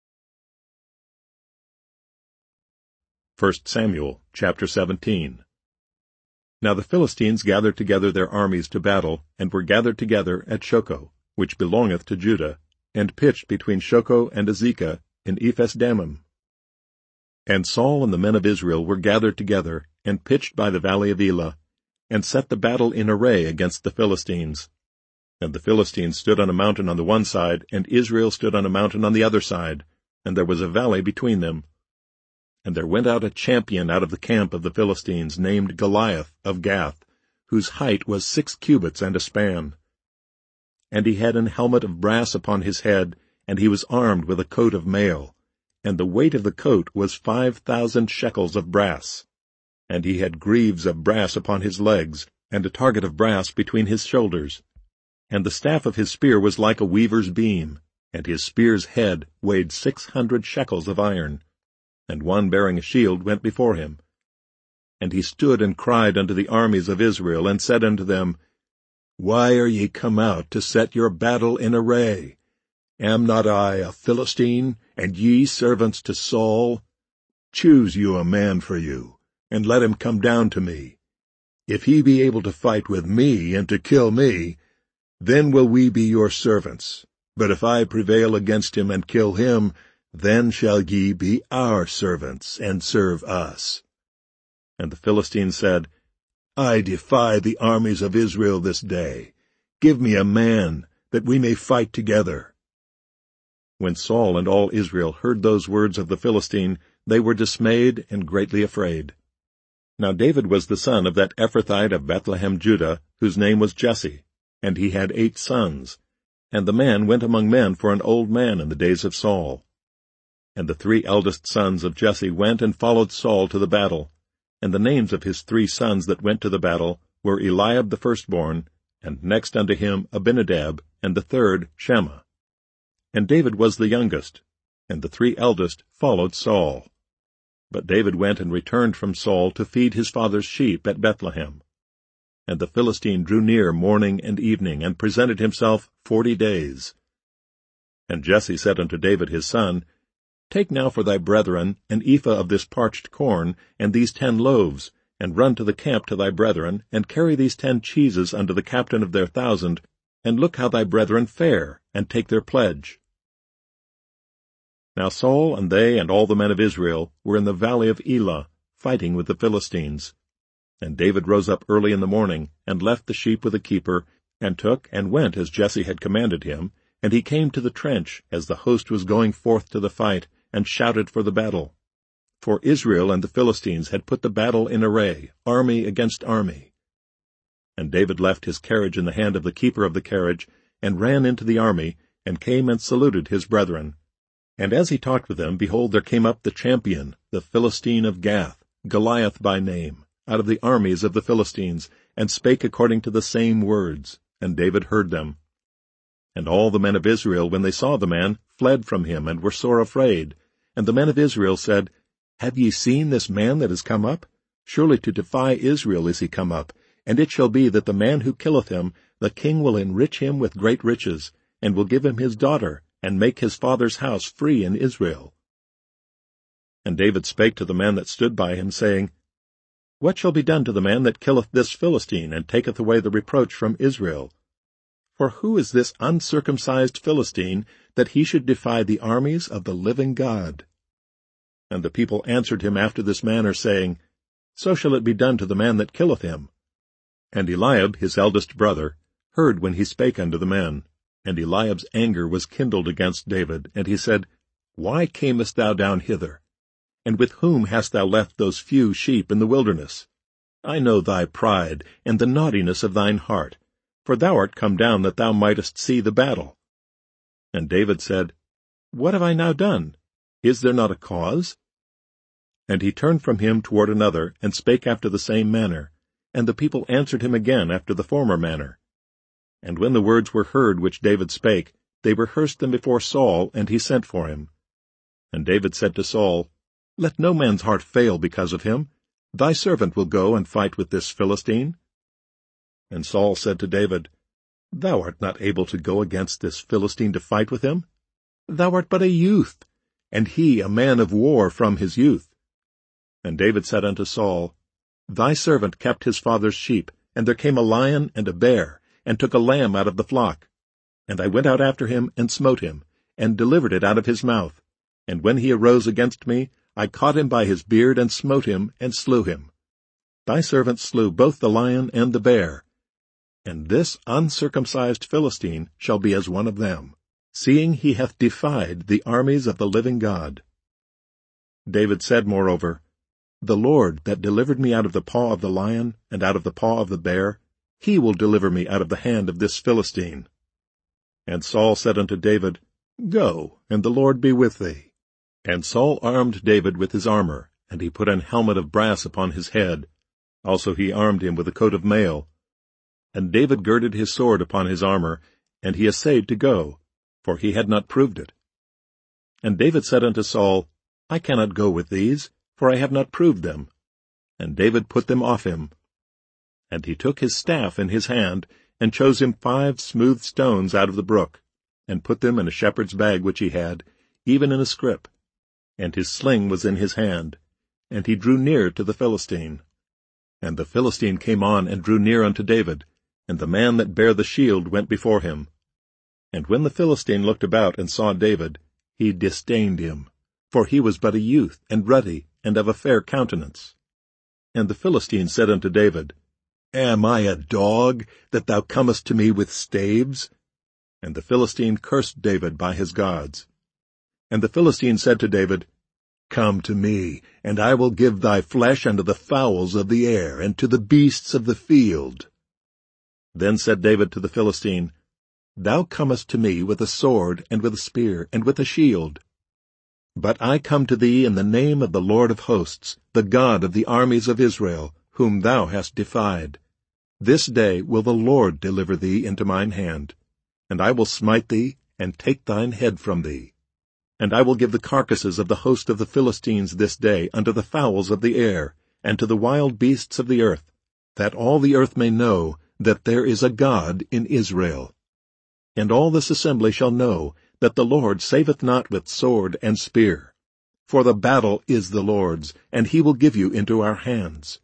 1 Samuel chapter 17. Now the Philistines gathered together their armies to battle, and were gathered together at Shochoh, which belongeth to Judah, and pitched between Shochoh and Azekah in Ephes-dammim. And Saul and the men of Israel were gathered together, and pitched by the valley of Elah, and set the battle in array against the Philistines. And the Philistines stood on a mountain on the one side, and Israel stood on a mountain on the other side, and there was a valley between them. And there went out a champion out of the camp of the Philistines, named Goliath of Gath, whose height was 6 cubits and a span. And he had an helmet of brass upon his head, and he was armed with a coat of mail, and the weight of the coat was 5,000 shekels of brass. And he had greaves of brass upon his legs, and a target of brass between his shoulders. And the staff of his spear was like a weaver's beam, and his spear's head weighed 600 shekels of iron. And one bearing a shield went before him. And he stood and cried unto the armies of Israel, and said unto them, Why are ye come out to set your battle in array? Am not I a Philistine, and ye servants to Saul? Choose you a man for you, and let him come down to me. If he be able to fight with me, and to kill me, then will we be your servants. But if I prevail against him and kill him, then shall ye be our servants, and serve us. And the Philistines said, I defy the armies of Israel this day. Give me a man, that we may fight together. When Saul and all Israel heard those words of the Philistine, they were dismayed and greatly afraid. Now David was the son of that Ephrathite of Bethlehem, Judah, whose name was Jesse, and he had 8 sons. And the man went among men for an old man in the days of Saul. And the 3 eldest sons of Jesse went and followed Saul to the battle. And the names of his 3 sons that went to the battle were Eliab the firstborn, and next unto him Abinadab, and the third Shammah. And David was the youngest, and the 3 eldest followed Saul. But David went and returned from Saul to feed his father's sheep at Bethlehem. And the Philistine drew near morning and evening, and presented himself 40 days. And Jesse said unto David his son, Take now for thy brethren an ephah of this parched corn, and these 10 loaves, and run to the camp to thy brethren, and carry these 10 cheeses unto the captain of their 1,000, and look how thy brethren fare, and take their pledge. Now Saul and they and all the men of Israel were in the valley of Elah, fighting with the Philistines. And David rose up early in the morning, and left the sheep with a keeper, and took and went as Jesse had commanded him, and he came to the trench as the host was going forth to the fight, and shouted for the battle. For Israel and the Philistines had put the battle in array, army against army. And David left his carriage in the hand of the keeper of the carriage, and ran into the army, and came and saluted his brethren. And as he talked with them, behold, there came up the champion, the Philistine of Gath, Goliath by name, out of the armies of the Philistines, and spake according to the same words, and David heard them. And all the men of Israel, when they saw the man, fled from him, and were sore afraid. And the men of Israel said, Have ye seen this man that is come up? Surely to defy Israel is he come up, and it shall be that the man who killeth him the king will enrich him with great riches, and will give him his daughter, and make his father's house free in Israel. And David spake to the man that stood by him, saying, What shall be done to the man that killeth this Philistine, and taketh away the reproach from Israel? For who is this uncircumcised Philistine, that he should defy the armies of the living God? And the people answered him after this manner, saying, So shall it be done to the man that killeth him. And Eliab, his eldest brother, heard when he spake unto the men. And Eliab's anger was kindled against David, and he said, Why camest thou down hither? And with whom hast thou left those few sheep in the wilderness? I know thy pride, and the naughtiness of thine heart, for thou art come down that thou mightest see the battle. And David said, What have I now done? Is there not a cause? And he turned from him toward another, and spake after the same manner. And the people answered him again after the former manner. And when the words were heard which David spake, they rehearsed them before Saul, and he sent for him. And David said to Saul, Let no man's heart fail because of him. Thy servant will go and fight with this Philistine. And Saul said to David, Thou art not able to go against this Philistine to fight with him. Thou art but a youth, and he a man of war from his youth. And David said unto Saul, Thy servant kept his father's sheep, and there came a lion and a bear, and took a lamb out of the flock. And I went out after him, and smote him, and delivered it out of his mouth. And when he arose against me, I caught him by his beard, and smote him, and slew him. Thy servant slew both the lion and the bear. And this uncircumcised Philistine shall be as one of them, seeing he hath defied the armies of the living God. David said moreover, The Lord that delivered me out of the paw of the lion, and out of the paw of the bear, he will deliver me out of the hand of this Philistine. And Saul said unto David, Go, and the Lord be with thee. And Saul armed David with his armor, and he put an helmet of brass upon his head. Also he armed him with a coat of mail. And David girded his sword upon his armor, and he essayed to go, for he had not proved it. And David said unto Saul, I cannot go with these, for I have not proved them. And David put them off him. And he took his staff in his hand, and chose him 5 smooth stones out of the brook, and put them in a shepherd's bag which he had, even in a scrip. And his sling was in his hand, and he drew near to the Philistine. And the Philistine came on and drew near unto David, and the man that bare the shield went before him. And when the Philistine looked about and saw David, he disdained him, for he was but a youth, and ruddy, and of a fair countenance. And the Philistine said unto David, Am I a dog, that thou comest to me with staves? And the Philistine cursed David by his gods. And the Philistine said to David, Come to me, and I will give thy flesh unto the fowls of the air, and to the beasts of the field. Then said David to the Philistine, Thou comest to me with a sword, and with a spear, and with a shield. But I come to thee in the name of the Lord of hosts, the God of the armies of Israel, whom thou hast defied. This day will the Lord deliver thee into mine hand, and I will smite thee, and take thine head from thee. And I will give the carcasses of the host of the Philistines this day unto the fowls of the air, and to the wild beasts of the earth, that all the earth may know that there is a God in Israel. And all this assembly shall know that the Lord saveth not with sword and spear. For the battle is the Lord's, and he will give you into our hands.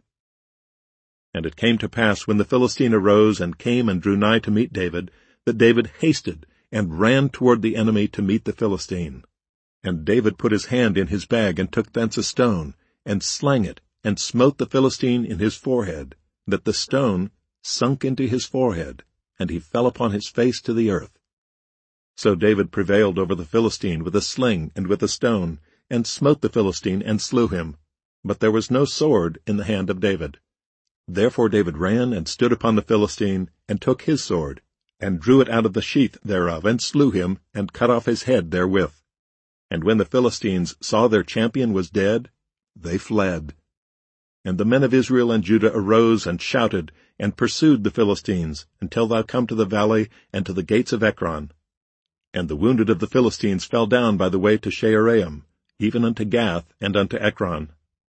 And it came to pass, when the Philistine arose and came and drew nigh to meet David, that David hasted, and ran toward the enemy to meet the Philistine. And David put his hand in his bag, and took thence a stone, and slang it, and smote the Philistine in his forehead, that the stone sunk into his forehead, and he fell upon his face to the earth. So David prevailed over the Philistine with a sling and with a stone, and smote the Philistine and slew him. But there was no sword in the hand of David. Therefore David ran and stood upon the Philistine, and took his sword, and drew it out of the sheath thereof, and slew him, and cut off his head therewith. And when the Philistines saw their champion was dead, they fled. And the men of Israel and Judah arose and shouted, and pursued the Philistines, until thou come to the valley and to the gates of Ekron. And the wounded of the Philistines fell down by the way to Shaaraim, even unto Gath and unto Ekron.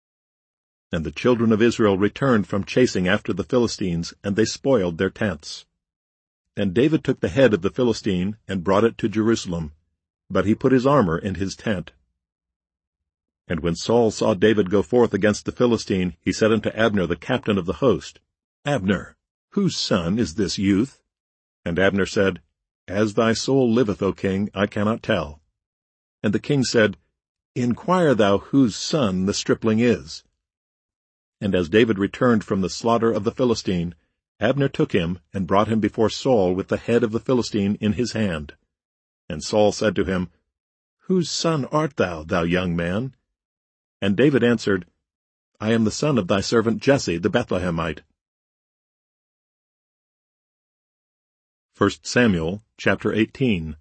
And the children of Israel returned from chasing after the Philistines, and they spoiled their tents. And David took the head of the Philistine and brought it to Jerusalem, but he put his armor in his tent. And when Saul saw David go forth against the Philistine, he said unto Abner the captain of the host, Abner, whose son is this youth? And Abner said, As thy soul liveth, O king, I cannot tell. And the king said, Inquire thou whose son the stripling is. And as David returned from the slaughter of the Philistine, Abner took him and brought him before Saul with the head of the Philistine in his hand. And Saul said to him, Whose son art thou, thou young man? And David answered, I am the son of thy servant Jesse the Bethlehemite. 1 Samuel chapter 18.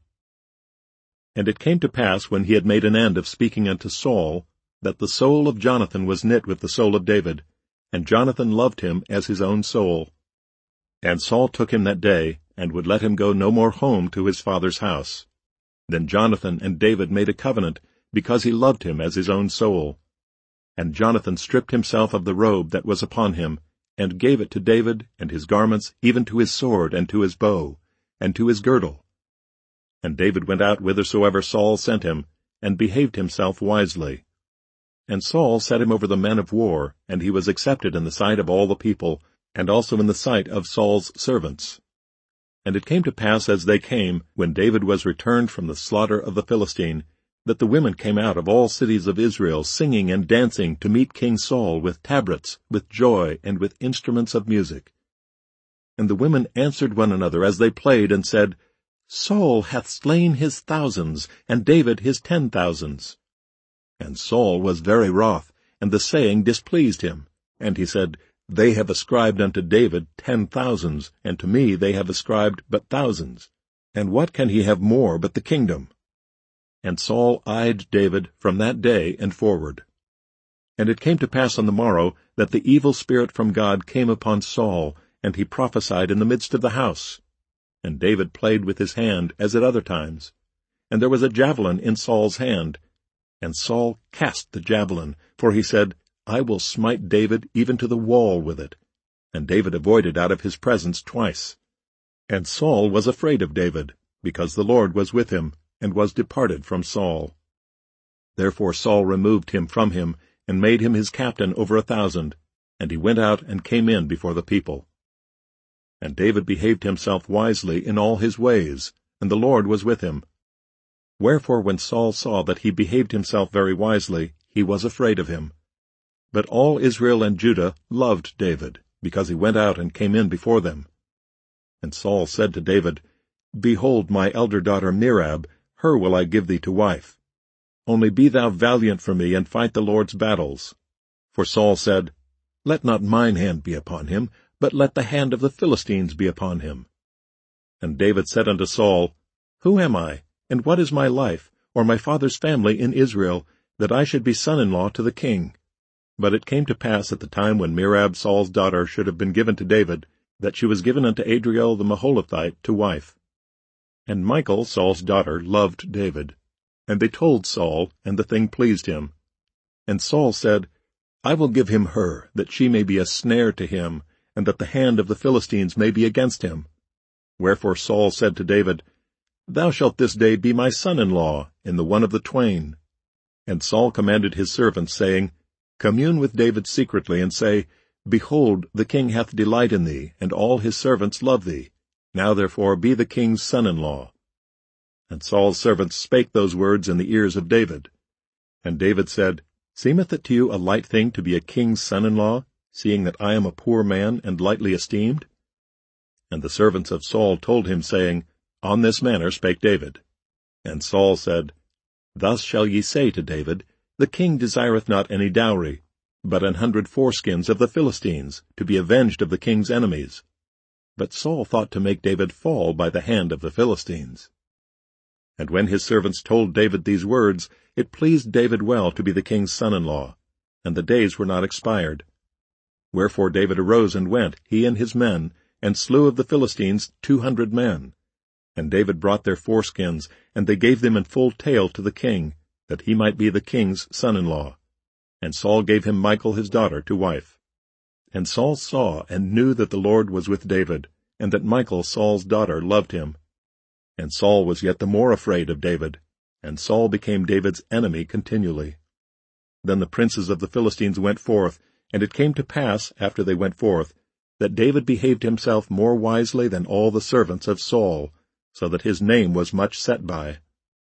And it came to pass, when he had made an end of speaking unto Saul, that the soul of Jonathan was knit with the soul of David, and Jonathan loved him as his own soul. And Saul took him that day, and would let him go no more home to his father's house. Then Jonathan and David made a covenant, because he loved him as his own soul. And Jonathan stripped himself of the robe that was upon him, and gave it to David, and his garments, even to his sword, and to his bow, and to his girdle. And David went out whithersoever Saul sent him, and behaved himself wisely. And Saul set him over the men of war, and he was accepted in the sight of all the people, and also in the sight of Saul's servants. And it came to pass as they came, when David was returned from the slaughter of the Philistine, that the women came out of all cities of Israel, singing and dancing to meet King Saul with tabrets, with joy, and with instruments of music. And the women answered one another as they played, and said, Saul hath slain his thousands, and David his 10,000s. And Saul was very wroth, and the saying displeased him. And he said, They have ascribed unto David 10,000s, and to me they have ascribed but thousands. And what can he have more but the kingdom? And Saul eyed David from that day and forward. And it came to pass on the morrow that the evil spirit from God came upon Saul, and he prophesied in the midst of the house. And David played with his hand as at other times. And there was a javelin in Saul's hand. And Saul cast the javelin, for he said, I will smite David even to the wall with it. And David avoided out of his presence twice. And Saul was afraid of David, because the Lord was with him, and was departed from Saul. Therefore Saul removed him from him, and made him his captain over 1,000, and he went out and came in before the people. And David behaved himself wisely in all his ways, and the Lord was with him. Wherefore when Saul saw that he behaved himself very wisely, he was afraid of him. But all Israel and Judah loved David, because he went out and came in before them. And Saul said to David, Behold my elder daughter Merab, her will I give thee to wife. Only be thou valiant for me, and fight the Lord's battles. For Saul said, Let not mine hand be upon him, but let the hand of the Philistines be upon him. And David said unto Saul, Who am I, and what is my life, or my father's family in Israel, that I should be son-in-law to the king? But it came to pass at the time when Merab Saul's daughter should have been given to David, that she was given unto Adriel the Meholathite to wife. And Michal, Saul's daughter, loved David. And they told Saul, and the thing pleased him. And Saul said, I will give him her, that she may be a snare to him, and that the hand of the Philistines may be against him. Wherefore Saul said to David, Thou shalt this day be my son-in-law, in the one of the twain. And Saul commanded his servants, saying, Commune with David secretly, and say, Behold, the king hath delight in thee, and all his servants love thee. Now therefore be the king's son-in-law. And Saul's servants spake those words in the ears of David. And David said, Seemeth it to you a light thing to be a king's son-in-law, seeing that I am a poor man and lightly esteemed? And the servants of Saul told him, saying, On this manner spake David. And Saul said, Thus shall ye say to David, The king desireth not any dowry, but 100 foreskins of the Philistines, to be avenged of the king's enemies. But Saul thought to make David fall by the hand of the Philistines. And when his servants told David these words, it pleased David well to be the king's son-in-law, and the days were not expired. Wherefore David arose and went, he and his men, and slew of the Philistines 200 men. And David brought their foreskins, and they gave them in full tale to the king, that he might be the king's son-in-law. And Saul gave him Michal his daughter to wife. And Saul saw and knew that the Lord was with David, and that Michal, Saul's daughter, loved him. And Saul was yet the more afraid of David, and Saul became David's enemy continually. Then the princes of the Philistines went forth, and it came to pass, after they went forth, that David behaved himself more wisely than all the servants of Saul, so that his name was much set by.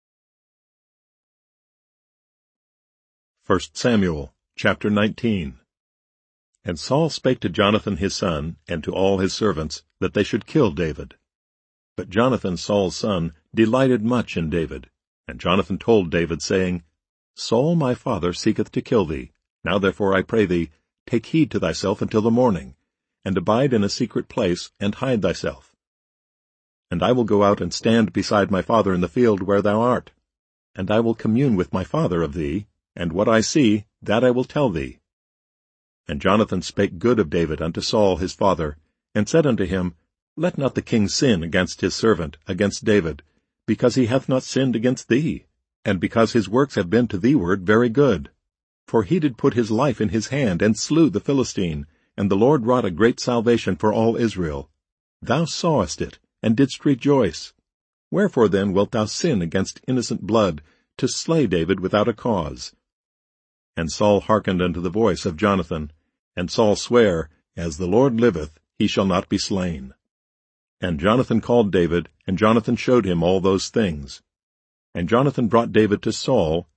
1 Samuel chapter 19. And Saul spake to Jonathan his son, and to all his servants, that they should kill David. But Jonathan Saul's son delighted much in David. And Jonathan told David, saying, Saul my father seeketh to kill thee. Now therefore I pray thee, take heed to thyself until the morning, and abide in a secret place, and hide thyself. And I will go out and stand beside my father in the field where thou art. And I will commune with my father of thee, and what I see, that I will tell thee. And Jonathan spake good of David unto Saul his father, and said unto him, Let not the king sin against his servant, against David, because he hath not sinned against thee, and because his works have been to thee-ward very good. For he did put his life in his hand, and slew the Philistine, and the Lord wrought a great salvation for all Israel. Thou sawest it, and didst rejoice. Wherefore then wilt thou sin against innocent blood, to slay David without a cause? And Saul hearkened unto the voice of Jonathan, and Saul sware, As the Lord liveth, he shall not be slain. And Jonathan called David, and Jonathan showed him all those things. And Jonathan brought David to Saul,